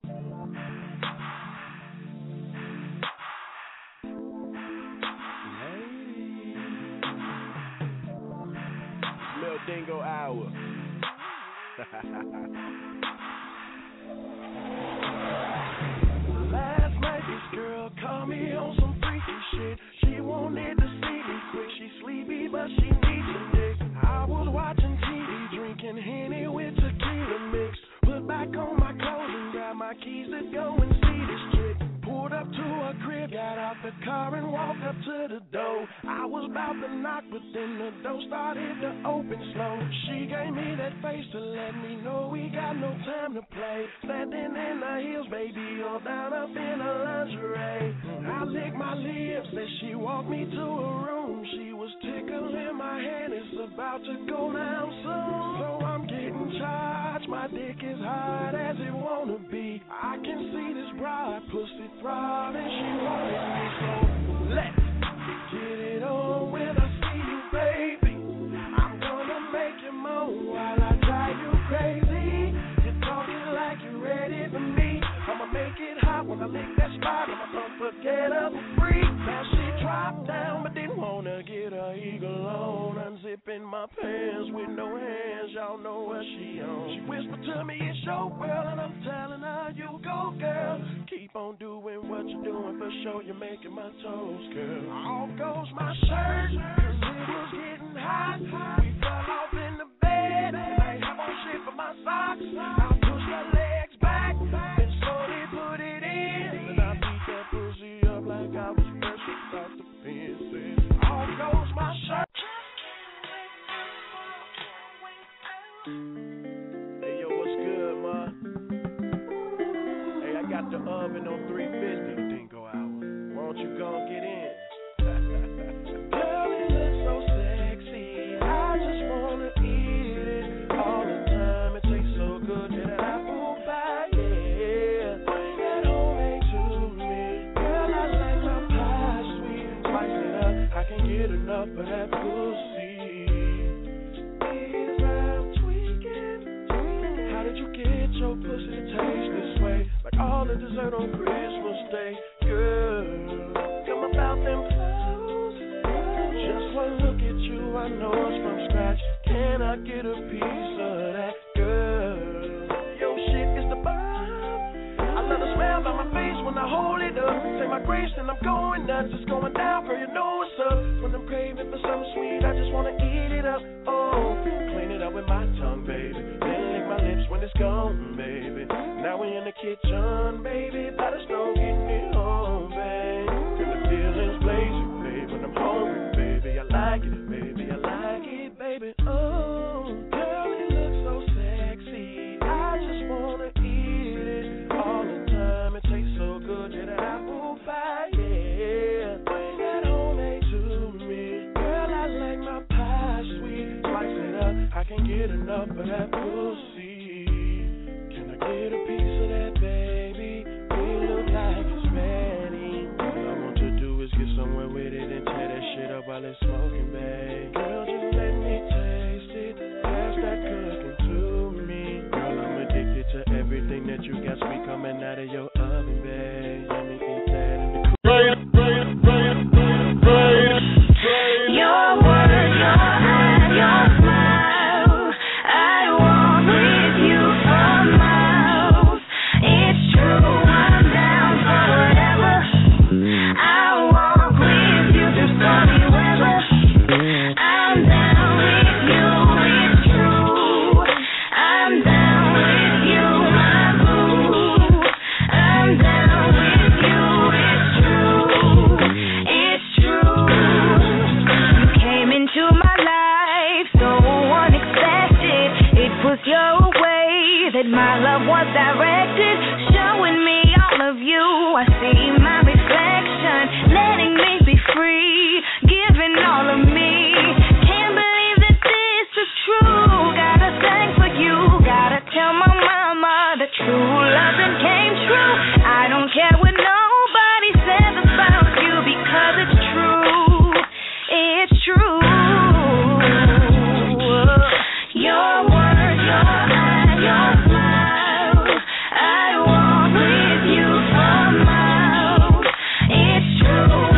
Mel Dingo hour. Last night this girl called me on some freaky shit. She wanted to see me quick. She sleepy but she needs some dick. I was watching TV, drinking Henny with tequila mix. Put back on my clothes and grab my keys to go and see this chick. Pulled up to her crib, got out the the car and walked up to the door. I was about to knock, but then the door started to open slow. She gave me that face to let me know we got no time to play. Standing in the hills, baby, all down up in her lingerie. I licked my lips as she walked me to a room. She was tickling my hand, it's about to go down soon. So I'm getting charged, my dick is hard as it wanna be. I can see this bride pussy throbbing, she wanted me, so let's get it on when I see you, baby. I'm gonna make you moan while I drive you crazy. You're talking like you're ready for me. I'ma make it hot when I lick that spot. I'm an unforgettable freak. Now she dropped down but didn't wanna get her eagle on. Unzipping my pants with no hands, y'all know what she on. She whispered to me, it's your world, and I'm telling her, you go, girl. Keep on doing what you're doing, for sure you're making my toes curl. Off goes my shirt, cause it was getting hot. We fell off in the bed, and I have on shit for my socks. I push my legs back, and slowly put it in. And I beat that pussy up like I was fresh off the fence. Off goes my shirt. Hey, yo, what's good, ma? Hey, I got the oven on 350, dingo hour. Why don't you go and get in? Girl, it looks so sexy. I just wanna eat it all the time. It tastes so good that apple pie, yeah. Bring that homemade to me. Girl, I like my pie sweet and spice it up. I can't get enough of that pussy. How did you get your pussy to taste this way? Like all the dessert on Christmas Day. Girl, come about them clothes. Just one look at you, I know it's from scratch. Can I get a piece of that? Girl, your shit is the bomb. I love the smell by my face when I hold it up. Say my grace and I'm going nuts. It's going down, girl, you know what's up. When I'm craving for something sweet, I just wanna eat it up. Oh, clean it up with my tongue, baby. My lips when it's gone, baby. Now we in the kitchen, baby. Let us know, get me home, babe. And the feelings blazing, baby. When I'm hungry, baby, I like it, baby. I like it, baby. Oh, girl, it looks so sexy. I just wanna eat it all the time. It tastes so good that apple pie, yeah. Bring that homemade to me, girl. I like my pie sweet. Slice it up, I can't get enough of that pussy. Get a piece of that, baby. We look like it's ready. All I want to do is get somewhere with it and tear that shit up while it's smoking, babe. Girl, just let me taste it. Pass that cooking to me. Girl, I'm addicted to everything that you got sweet coming out of your oven, babe. Let me eat that in the your word, your hand, your smile. I want with you from my it's true, I'm down for whatever. I walk with you through sunny weather. I'm down with you, it's true. I'm down with you, my boo. I'm down with you, it's true. It's true. You came into my life so unexpected. It was your way that my love was directed, showing me all of you. I see my reflection, letting me be free, giving all of me. Can't believe that this is true. Gotta thank for you, gotta tell my mama the true loving came true. I don't care what nobody says about you because it's true. It's true. Your word, your hand, your smile. I walk with you for miles. It's true.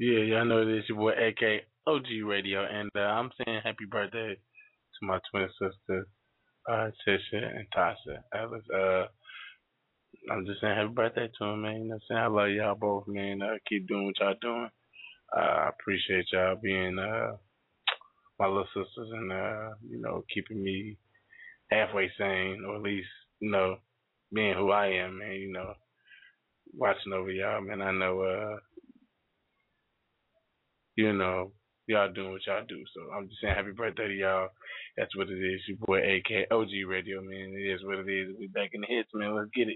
Yeah, y'all know this. Your boy AK OG Radio, and I'm saying happy birthday to my twin sister, Tisha and Tasha. I'm just saying happy birthday to them, man. You know what I'm saying? I love y'all both, man. Keep doing what y'all doing. I appreciate y'all being my little sisters and keeping me halfway sane, or at least being who I am, man. Watching over y'all, man. I know y'all doing what y'all do. So I'm just saying happy birthday to y'all. That's what it is. Your boy AK OG Radio, man. It is what it is. We back in the hits, man. Let's get it.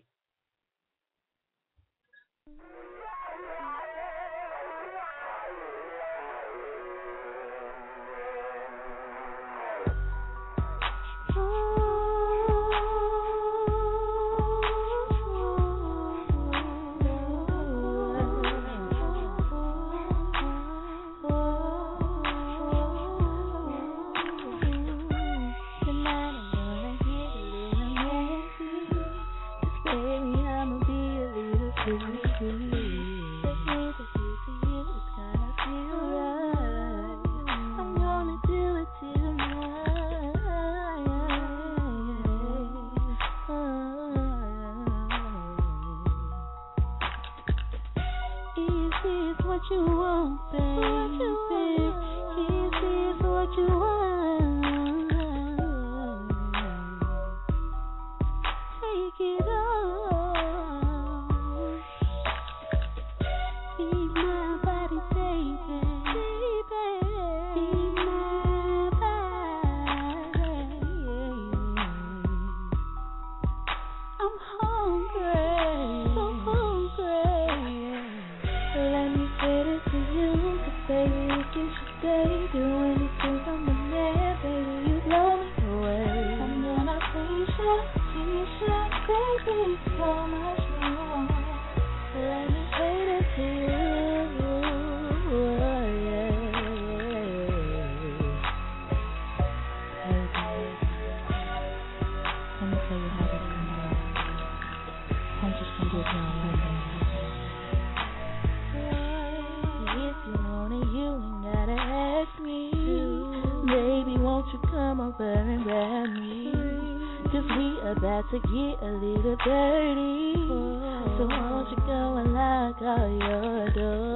To get a little dirty, so won't you go and lock all your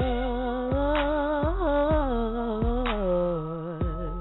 doors?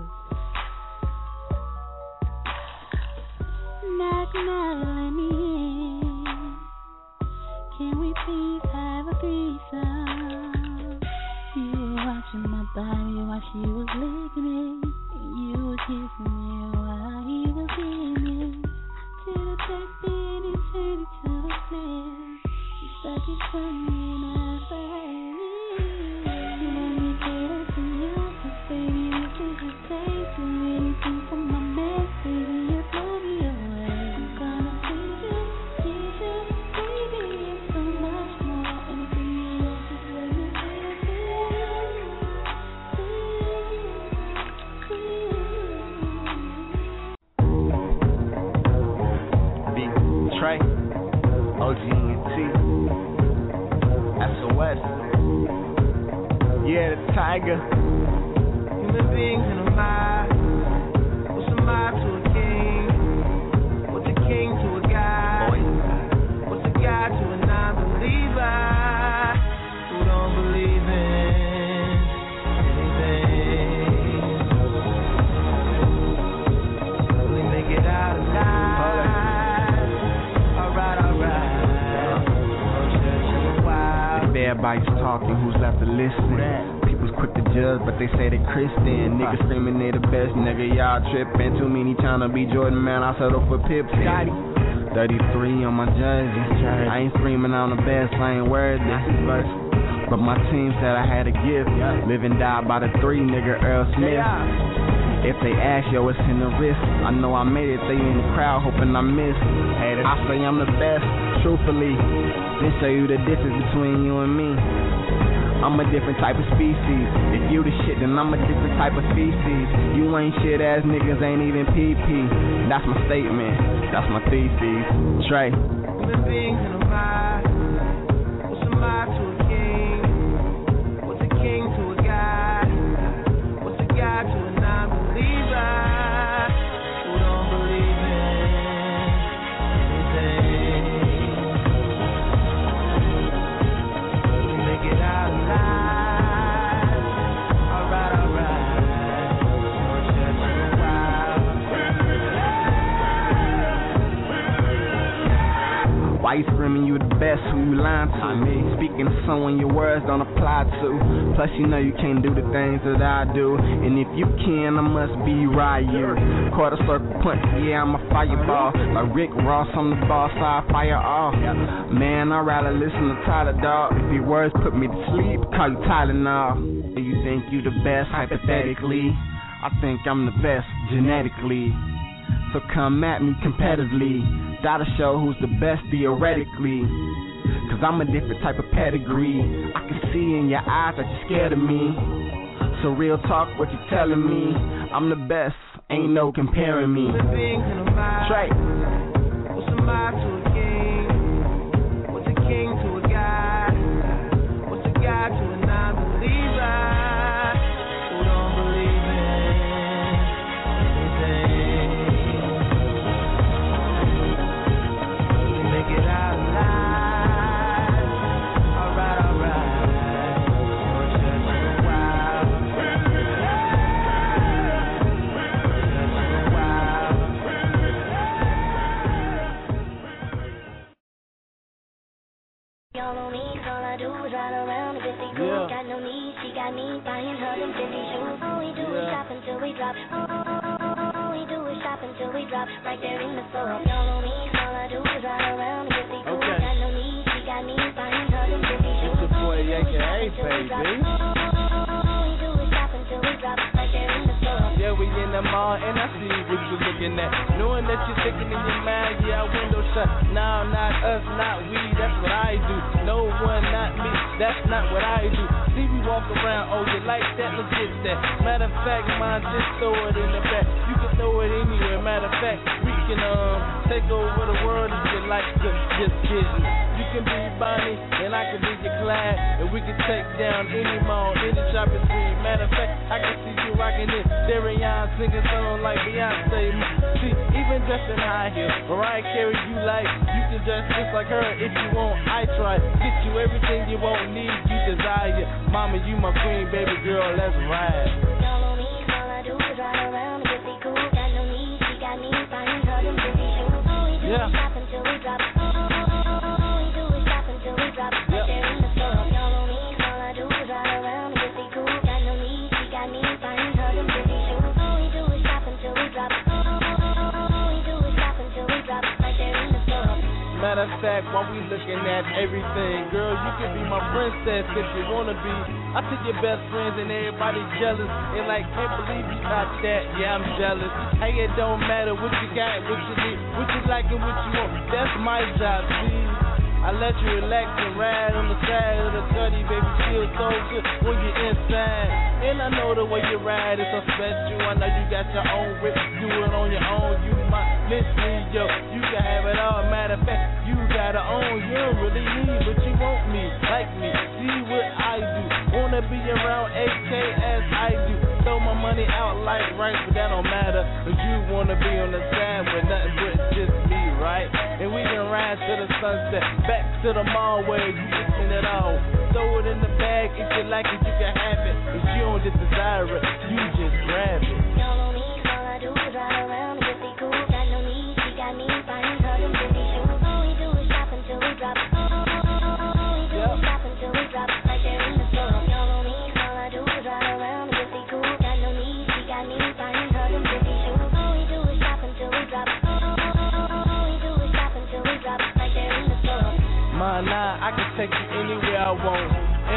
Knock, knock, let me in. Can we please have a threesome? You were watching my body while she was licking it, and you were kissing me while he was in it. Take me and you turn it to a flare. You stuck it from me and I burn it. You let me get it to you, but baby, this is a day to anything from my man. Baby, you blow me away. I'm gonna please you, baby, it's so much more. Anything else, just let me get it to Trey, OG&T, SOS, yeah, the Tiger. Human beings in a mob. What's a mob to a king? What's a king to a god? What's a god to a non-believer who don't believe in anything? Will he make it out alive? Everybody's talking, who's left to listen? People's quick to judge, but they say they Christian. Niggas screaming they the best, nigga, y'all tripping. Too many tryna be Jordan, man, I settle for Pips. 33 on my jersey. I ain't screaming on the best, I ain't worthy. But my team said I had a gift. Live and die by the 3, nigga, Earl Smith. If they ask, yo, it's in the wrist. I know I made it, they in the crowd hoping I miss. I say I'm the best, truthfully. This show you the difference between you and me. I'm a different type of species. If you the shit, then I'm a different type of species. You ain't shit ass niggas, ain't even PP. That's my statement, that's my thesis. Trey. Human beings in a mob. What's a mob to a king? What's a king to Why you screaming you the best, who you lying to? Speaking to someone your words don't apply to. Plus you know you can't do the things that I do. And if you can, I must be Ryu. Quarter circle punch, yeah, I'm a fireball. Like Rick Ross, I'm the boss, I fire off. Man, I'd rather listen to Tyler, dog. If your words put me to sleep, call you Tylenol. Do you think you the best, hypothetically? I think I'm the best, genetically. So come at me competitively. Gotta show who's the best theoretically. Cause I'm a different type of pedigree. I can see in your eyes that you're scared of me. So real talk, what you telling me? I'm the best, ain't no comparing me. Trey. What's a mob to a king? What's a king to a god? What's a god to a non-believer who don't believe in anything? We make it out alive. Alright. Y'all on me, all I do is ride around and get the cool. Got no need, she got me buying her them 50 shoes. All we do is shop until we drop. All we do is shop until we drop. Right there in the store. Y'all on me, all I do is ride around and get the cool. Got no need, she got me buying her them 50 shoes. It's your boy AKA, baby. All we do is shop until we drop. Right there in the store. Yeah, we in the mall and I see what you're looking at. Knowing that you're thinking in your mind, yeah, window shut. Now, not us, not we, that's what I do. No one, not me, that's not what I do. See me walk around, oh, you like that, legit that. Matter of fact, mine, just throw it in the back. You can throw it anywhere, matter of fact, we can take over the world if you like to, just kidding. You can be Bonnie, and I can be your Clyde, and we can take down any mall, any shopping street. Matter of fact, I can see you rocking it. Darian singing songs like Beyonce. See, even dressed in high heels, Mariah Carey you like, you can dress just like her if you want. I try, get you everything you won't need, you desire. Mama, you my queen, baby girl, let's ride. Y'all on me, all I do is ride around and get the cool. Got no need, she got me buying her them 50 shoes. All we do is shop until we drop. All we do is shop until we drop. Right there in the store. Y'all on me, all I do is ride around and get the cool. Got no need, she got me buying her them 50 shoes. All we do is shop until we drop. All we do is shop until we drop. Right there in the store. Matter of fact, while we looking at everything, girl, you can be my princess if you wanna be. I see your best friends and everybody jealous, and like, can't believe you got that, yeah, I'm jealous. Hey, it don't matter what you got, what you need, what you like and what you want, that's my job, see. I let you relax and ride on the side of the 30, baby, feel so good when you're inside. And I know the way you ride is so special. I know you got your own whip, do it on your own. You might miss me, yo, you can have it all. Matter of fact, you got it on. You don't really need, but you want me, like me. See what I do. Wanna be around AK as I do. Throw my money out like rice, but that don't matter. Cause you wanna be on the side with nothing but just me, right? And we can ride to the sunset, back to the mall where you can spend it all. Throw it in the bag, if you like it, you can have it. If you don't just desire it, you just grab it. Y'all on me, all I do is ride around and get the cool. Got no need, she got me buying her them 50 shoes. All we do is shop until we drop. All we do is shop until we drop. Right there in the store. Y'all on me, all I do is ride around and get the cool. Got no need, she got me buying her them 50 shoes. All we do is shop until we drop. All we do is shop until we drop. Right there in the store. I can take you anywhere I want.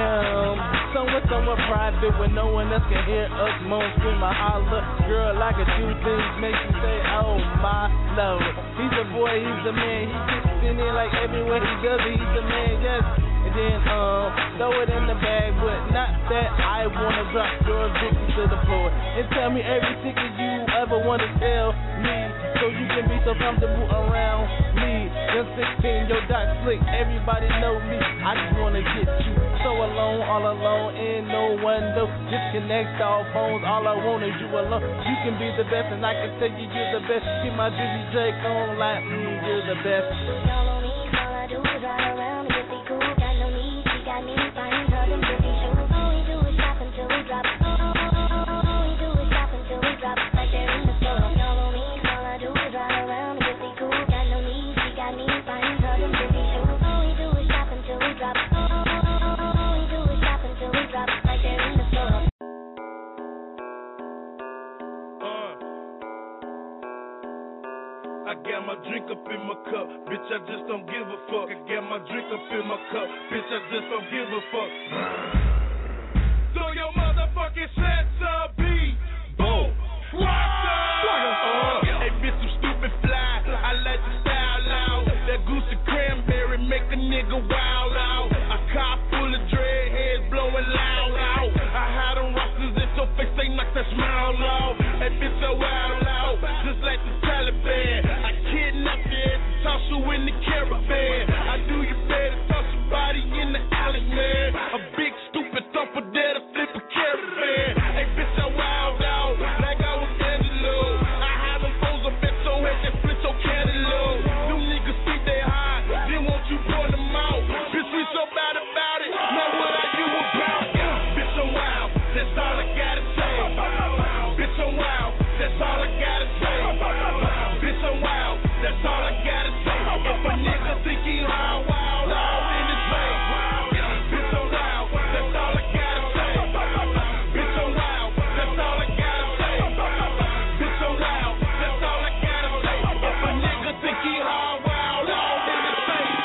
Somewhere private where no one else can hear us moan, scream, or holler. Girl, I can do things make you say, oh my lord. He's a boy, he's a man. He gets in there like everywhere he does it. He's a man, yes. And then throw it in the bag, but not that I wanna drop your victory to the floor. And tell me every secret you ever wanna tell me, so you can be so comfortable around me. Just 16, your dot slick, everybody know me. I just wanna get you so alone, all alone, and no one knows. Disconnect all phones, all I want is you alone. You can be the best, and I can tell you you're the best. Keep my Dizzy Drake on like, you're the best. Y'all on me, all I do is ride around and get the cool. Got no need, she got me buying her them 50 shoes. All we do is shop until we drop. All we do is shop until we drop. Right there in the store. Y'all on me, all I do is ride around and get the cool. Got no need, she got me buying her them 50 shoes. got my drink up in my cup, bitch, I just don't give a fuck. I got my drink up in my cup, bitch, I just don't give a fuck. So your motherfucking sets up, beat, boom, hey, bitch, I'm stupid fly. I like the style out. That goosey cranberry make a nigga wild out. A car full of dreadheads blowing loud out. I had them rosters in your face, they knock that smile out. Hey, bitch, so wild out, just like the Taliban. I kidnap your ass and toss you in the caravan. I do you better, toss your body in the alley, man. A big stupid thumper there to flip a caravan. Hey, bitch, I wild out, like I was Angelo. I had them foes up at your head that split your cantaloupe. Them niggas think they hot, then won't you pour them out? Bitch, we so bad about it, now what are you about? Bitch, I'm wild, that's all I gotta say. Bitch, I'm wild, that's all I gotta say. Bitch, I'm wild, that's all I gotta say. If a nigga think he wild, wild, wild in his face. Bitch, I'm wild, that's all I gotta say. Bitch, I'm wild, that's all I gotta say. Bitch, I'm wild, that's all I gotta say. If a nigga think he wild, wild, wild in his face.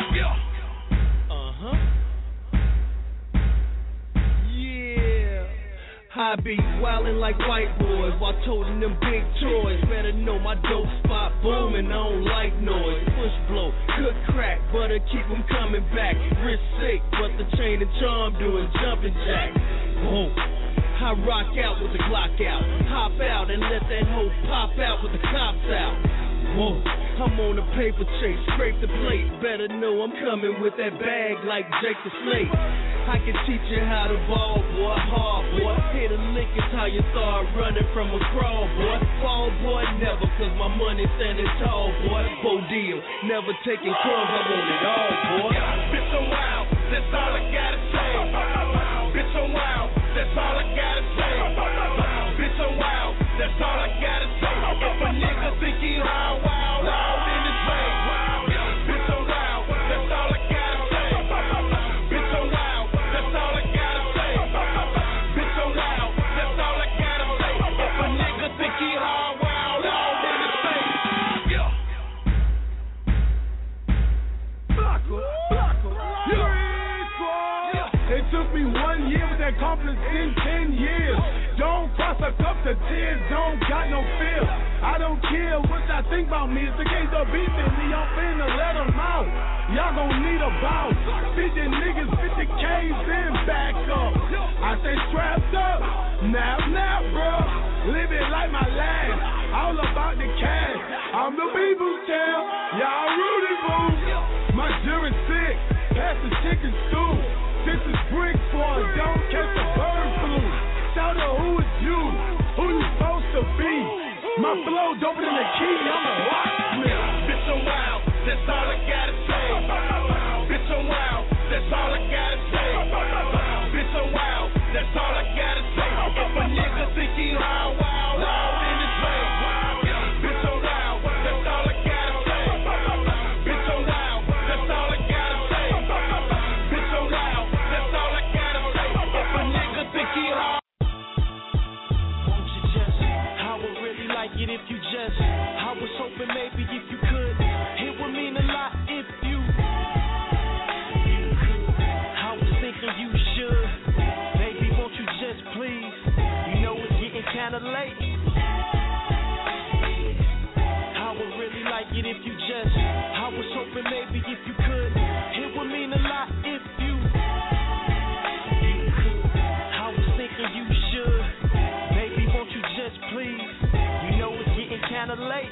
I be wildin' like white boys while toting them big toys. Better know my dope spot booming, I don't like noise. Push blow, good crack, butter keep them coming back. Wrist sick, but the chain and charm doing jumping jacks. Boom. I rock out with the Glock out, hop out and let that hoe pop out with the cops out. Whoa, I'm on a paper chase, scrape the plate. Better know I'm coming with that bag like Jake the Snake. I can teach you how to ball, boy, hard, boy. Hit a lick is how you start running from a crawl, boy. Fall, boy, never, cause my money standing tall, boy. Bo deal, never taking crumbs, I want it all, boy. Bitch, I'm wild, that's all I gotta say. Bitch, I'm wild, that's all I gotta say. Bitch, I'm wild, that's all I gotta say. If a nigga think he wild, wild, wild in his face. Bitch, I'm wild, that's all I gotta say. Bitch, I'm wild, that's all I gotta say. Bitch, I'm wild, that's all I gotta say. If a nigga think he wild, wild, wild in his face. It took me 1 year with that confidence in 10 years. Don't cross a cup to tears, don't got no fear. I don't care what y'all think about me. It's the case of beefing me, I'm finna let them out. Y'all gon' need a bout. 50 niggas, 50 K's, then back up. I stay strapped up, nap, bro. Live it like my last, all about the cash. I'm the people's tail, y'all Rudy Boo. My jury's sick, pass the chicken stew. This is brick for don't catch the bird flu. Shout out who is you, who you supposed to be. My flow doper than the key, I'm a locksmith. Bitch, I'm wild, that's all I gotta say. Bitch, I'm wild, that's all I gotta say. Bitch, I'm wild, that's all I gotta say. If a nigga think he wild, wild, wild in his face. Bitch, I'm wild, that's all I gotta say. Bitch, I'm wild, that's all I gotta say. Bitch, I'm wild, that's all I gotta say. If a nigga think he wild. If you just, I was hoping maybe if you could, it would mean a lot if you could. I was thinking you should, baby, won't you just please? You know it's getting kinda late. I would really like it if you just, I was hoping maybe if you could, it would mean a lot if you could. I was thinking you should, baby, won't you just please? Kinda late.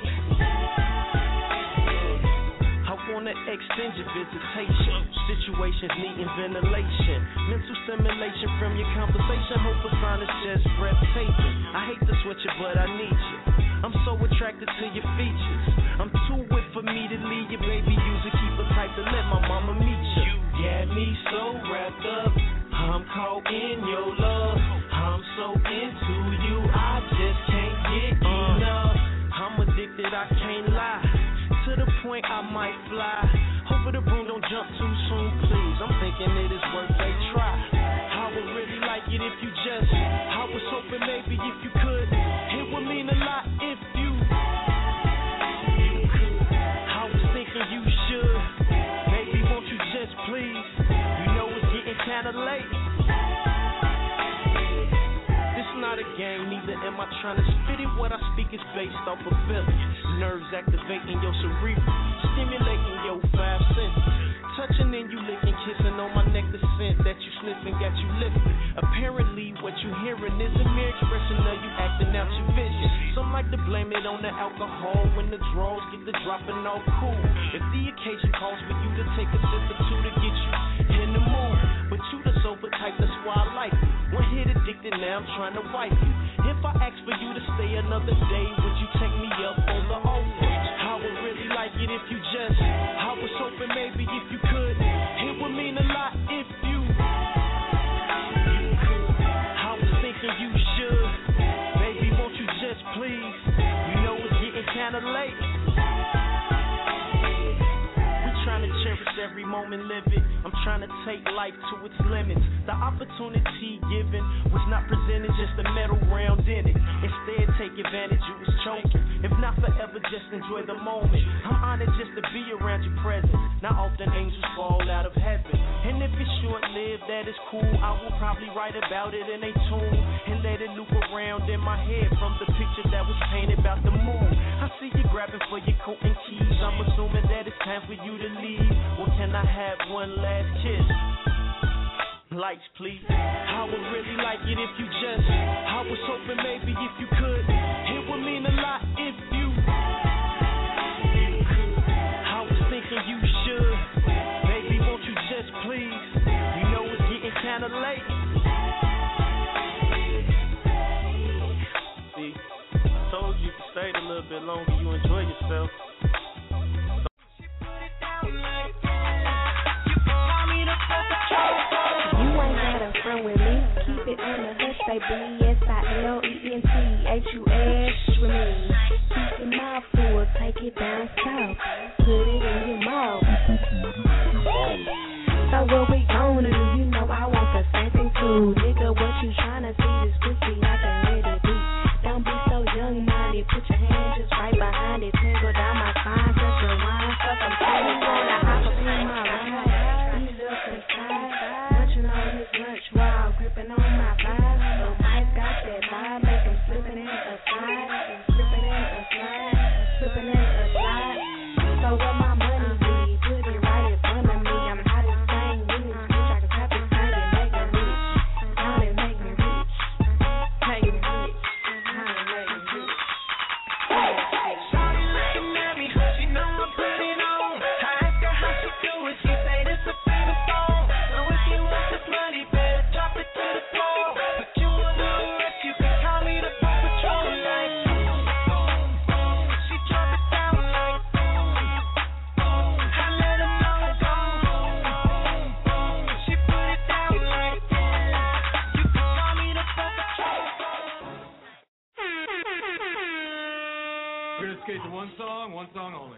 I wanna extend your visitation. Situations needing ventilation. Mental stimulation from your conversation. Hope a sign is just breathtaking. I hate to switch it, but I need you. I'm so attracted to your features. I'm too wet for me to leave you, baby. Use it, keep it tight to let my mama meet you. You got me so wrapped up. I'm caught in your love. I'm so into you. I just can't get enough. I'm addicted, I can't lie. To the point I might fly. Hope the broom don't jump too soon, please. I'm thinking it is worth a try. I would really like it if you just, I was hoping maybe if you could, it would mean a lot if you could. trying to spit it, what I speak is based off of feeling. Nerves activating your cerebral, stimulating your 5 senses. Touching and you licking, kissing on my neck, the scent that you sniffing got you lifting. Apparently what you hearing is a mere expression of you acting out your vision. Some like to blame it on the alcohol when the draws get the dropping all cool. If the occasion calls for you to take a sip or two to get you in the mood, but you the sober type, that's why I like you. One hit addicted, now I'm trying to wipe you. If I ask for you to stay another day, would you take me up on the offer? I would really like it if you just, I was hoping maybe if you could, it would mean a lot if you could. I was thinking you should, baby, won't you just please? You know it's getting kinda late. Trying to cherish every moment, live it. I'm trying to take life to its limits. The opportunity given was not presented, just a metal round in it. Instead, take advantage, you was choking. If not forever, just enjoy the moment. I'm honored just to be around your presence. Not often angels fall out of heaven. And if it's short-lived, that is cool. I will probably write about it in a tune and let it loop around in my head from the picture that was painted about the moon. I see you grabbing for your coat and keys. I'm assuming that it's time for you to leave. Well, can I have one last kiss? Lights, please. I would really like it if you just, I was hoping maybe if you could, it would mean a lot if you could. I was thinking you should, baby, won't you just please? You know it's getting kinda late. See, I told you if you stayed a little bit longer, you enjoy yourself. You ain't got a friend with me. Keep it in the hush, baby. S-I-L-E-N-T-H-U-S with me. Keep your mouth full, take it down south. Put it in your mouth. So what we gon' do? You know I want the same thing too. Nigga, what you tryna see? This pussy, I can hear the beat. Don't be so young-minded. Put your hand just right behind it. Tangle down my spine, such a wine. Fuck, I'm feeling wanna hop up in my ride. While gripping on my vibe, so Mike got that vibe, make him slipping in a slide, slipping in a slide, slipping in a slide. So what my money be? Put it right in front of me. I'm hot as dang with this bitch. I can tap this thing and make me rich. Down and make me rich. Make me rich. Down and make me rich. Shawty looking at me, she know I put it on. I ask her how she do it, she say this a favorite song. So if you want this money, drop it to the floor. But you wanna rest, you can call me the Paw Patrol. Like she drop it down like I let her know she put it down like you can call me the Paw Patrol. We're gonna skate to one song only.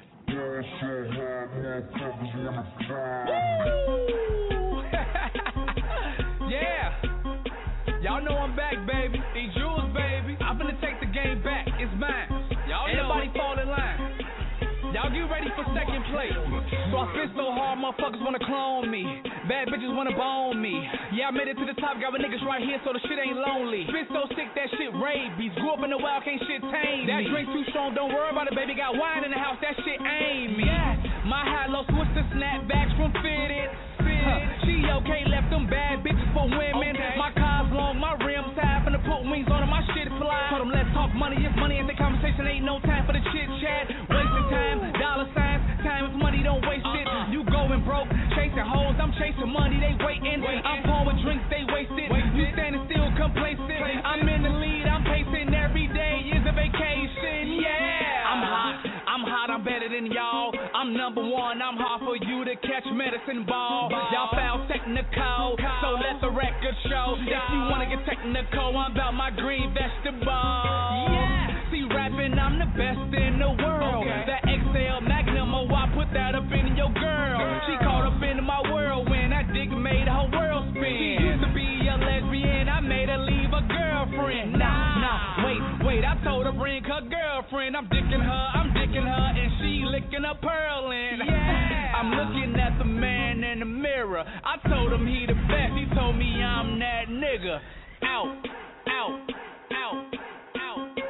Yeah, y'all know I'm back, baby. These jewels, baby. I'm finna take the game back. It's mine. Y'all Everybody fall in line. Y'all get ready for second place. So I spit so hard, motherfuckers wanna clone me. Bad bitches wanna bone me. Yeah, I made it to the top, got with niggas right here, so the shit ain't lonely. Spit so sick, that shit rabies. Grew up in the wild, can't shit tame me. That drink too strong, don't worry about it, baby. Got wine in the house, that shit ain't me. Yeah. My high-low switch to snapbacks from Fitted. She okay, left them bad bitches for women. Okay. My car's long, my rims high, finna put wings on them, my shit fly. Told them let's talk money, if money ain't the conversation, ain't no time for the chit chat. Wasting time, dollar signs, time is money, don't waste it. You going broke, chasing hoes, I'm chasing money, they waiting. I'm pouring drinks, they wasted. You standing still complacent. I'm in the lead, I'm pacing every day is a vacation. Yeah, I'm hot, I'm better than y'all. I'm number one, I'm hard for you to catch medicine ball. Y'all foul technical, so let the record show. If you wanna get technical, I'm about my green vegetable. Yeah, see rapping, I'm the best in the world. That XL Magnum, oh I put that up in your girl. She caught up into my whirlwind, that dick made her world spin. She used to be a lesbian, I made her leave a girlfriend. Nah, wait, I told her bring her girlfriend. I'm dicking her, and she licking her pearl in. Yeah, I'm looking at the man in the mirror. I told him he the best, he told me I'm that nigga. Out.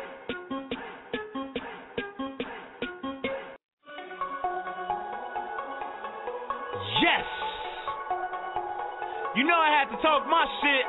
Yes. You know I had to talk my shit.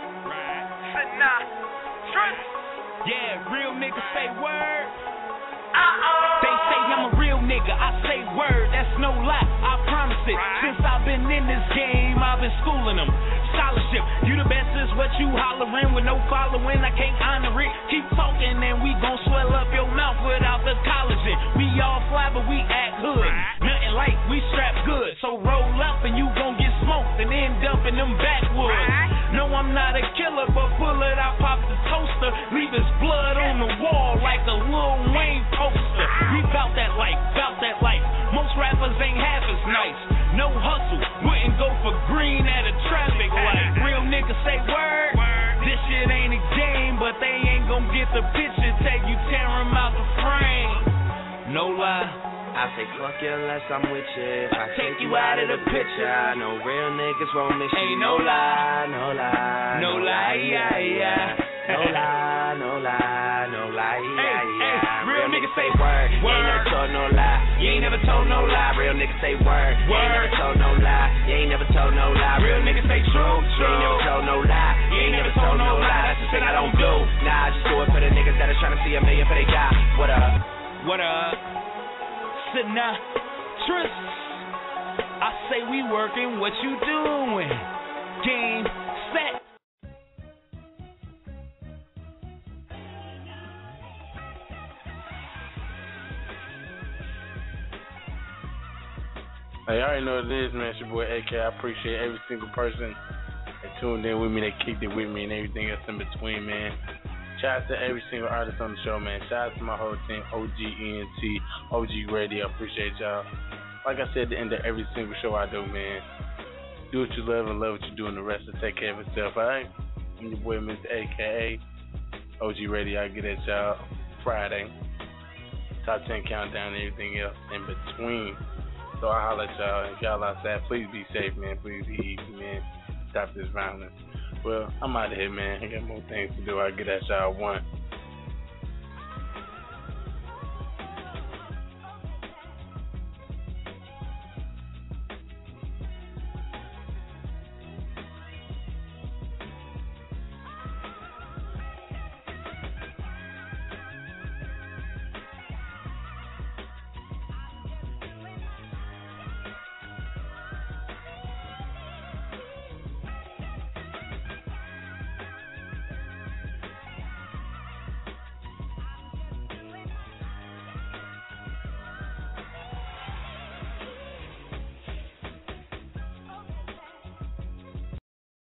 Yeah, real niggas say word. They say I'm a real nigga, I say word, that's no lie, I promise it. Since I've been in this game, I've been schooling them. Scholarship, you the best is what you hollering with no following, I can't honor it. Keep talking and we gon' swell up your mouth without the collagen. We all fly but we act hood, nothing like we strap good. So roll up and you gon' get smoked and end up in them backwoods. No, I'm not a killer, but pull it out, pop the toaster, leave his blood on the wall like a Lil Wayne poster. We bout that life, bout that life. Most rappers ain't half as nice. No hustle, wouldn't go for green at a traffic light. Real niggas say word. This shit ain't a game, but they ain't gon' get the picture till you tear them out the frame. No lie. I say fuck you unless I'm with you. If I take you out of the picture, I know real niggas won't miss you. Ain't no lie, no lie, no lie, yeah, yeah. No lie, no lie, no lie, yeah, yeah. Real niggas say word. You ain't never told no lie. You ain't never told no lie. Real niggas say word. You ain't never told no lie. You ain't never told no lie. Real niggas say true. You ain't never told no lie. You ain't never told no lie. That's the shit I don't do. Nah, I just do it for the niggas that are trying to see a million for they guy. What up? What up? Sinatra. I say we working, what you doing? Game, set. Hey, I already know what it is, man. It's your boy AK. I appreciate every single person that tuned in with me, that kicked it with me, and everything else in between, man. Shout out to every single artist on the show, man. Shout out to my whole team, OGENT, OG Radio. I appreciate y'all. Like I said at the end of every single show I do, man, do what you love and love what you do, and the rest will take care of itself, all right? I'm your boy, Mr. AKA, OG Radio. I get at y'all Friday. Top 10 countdown and everything else in between. So I holler at y'all. If y'all outside, please be safe, man. Please be easy, man. Stop this violence. Well, I'm out of here, man. I got more things to do. I'll get at y'all one.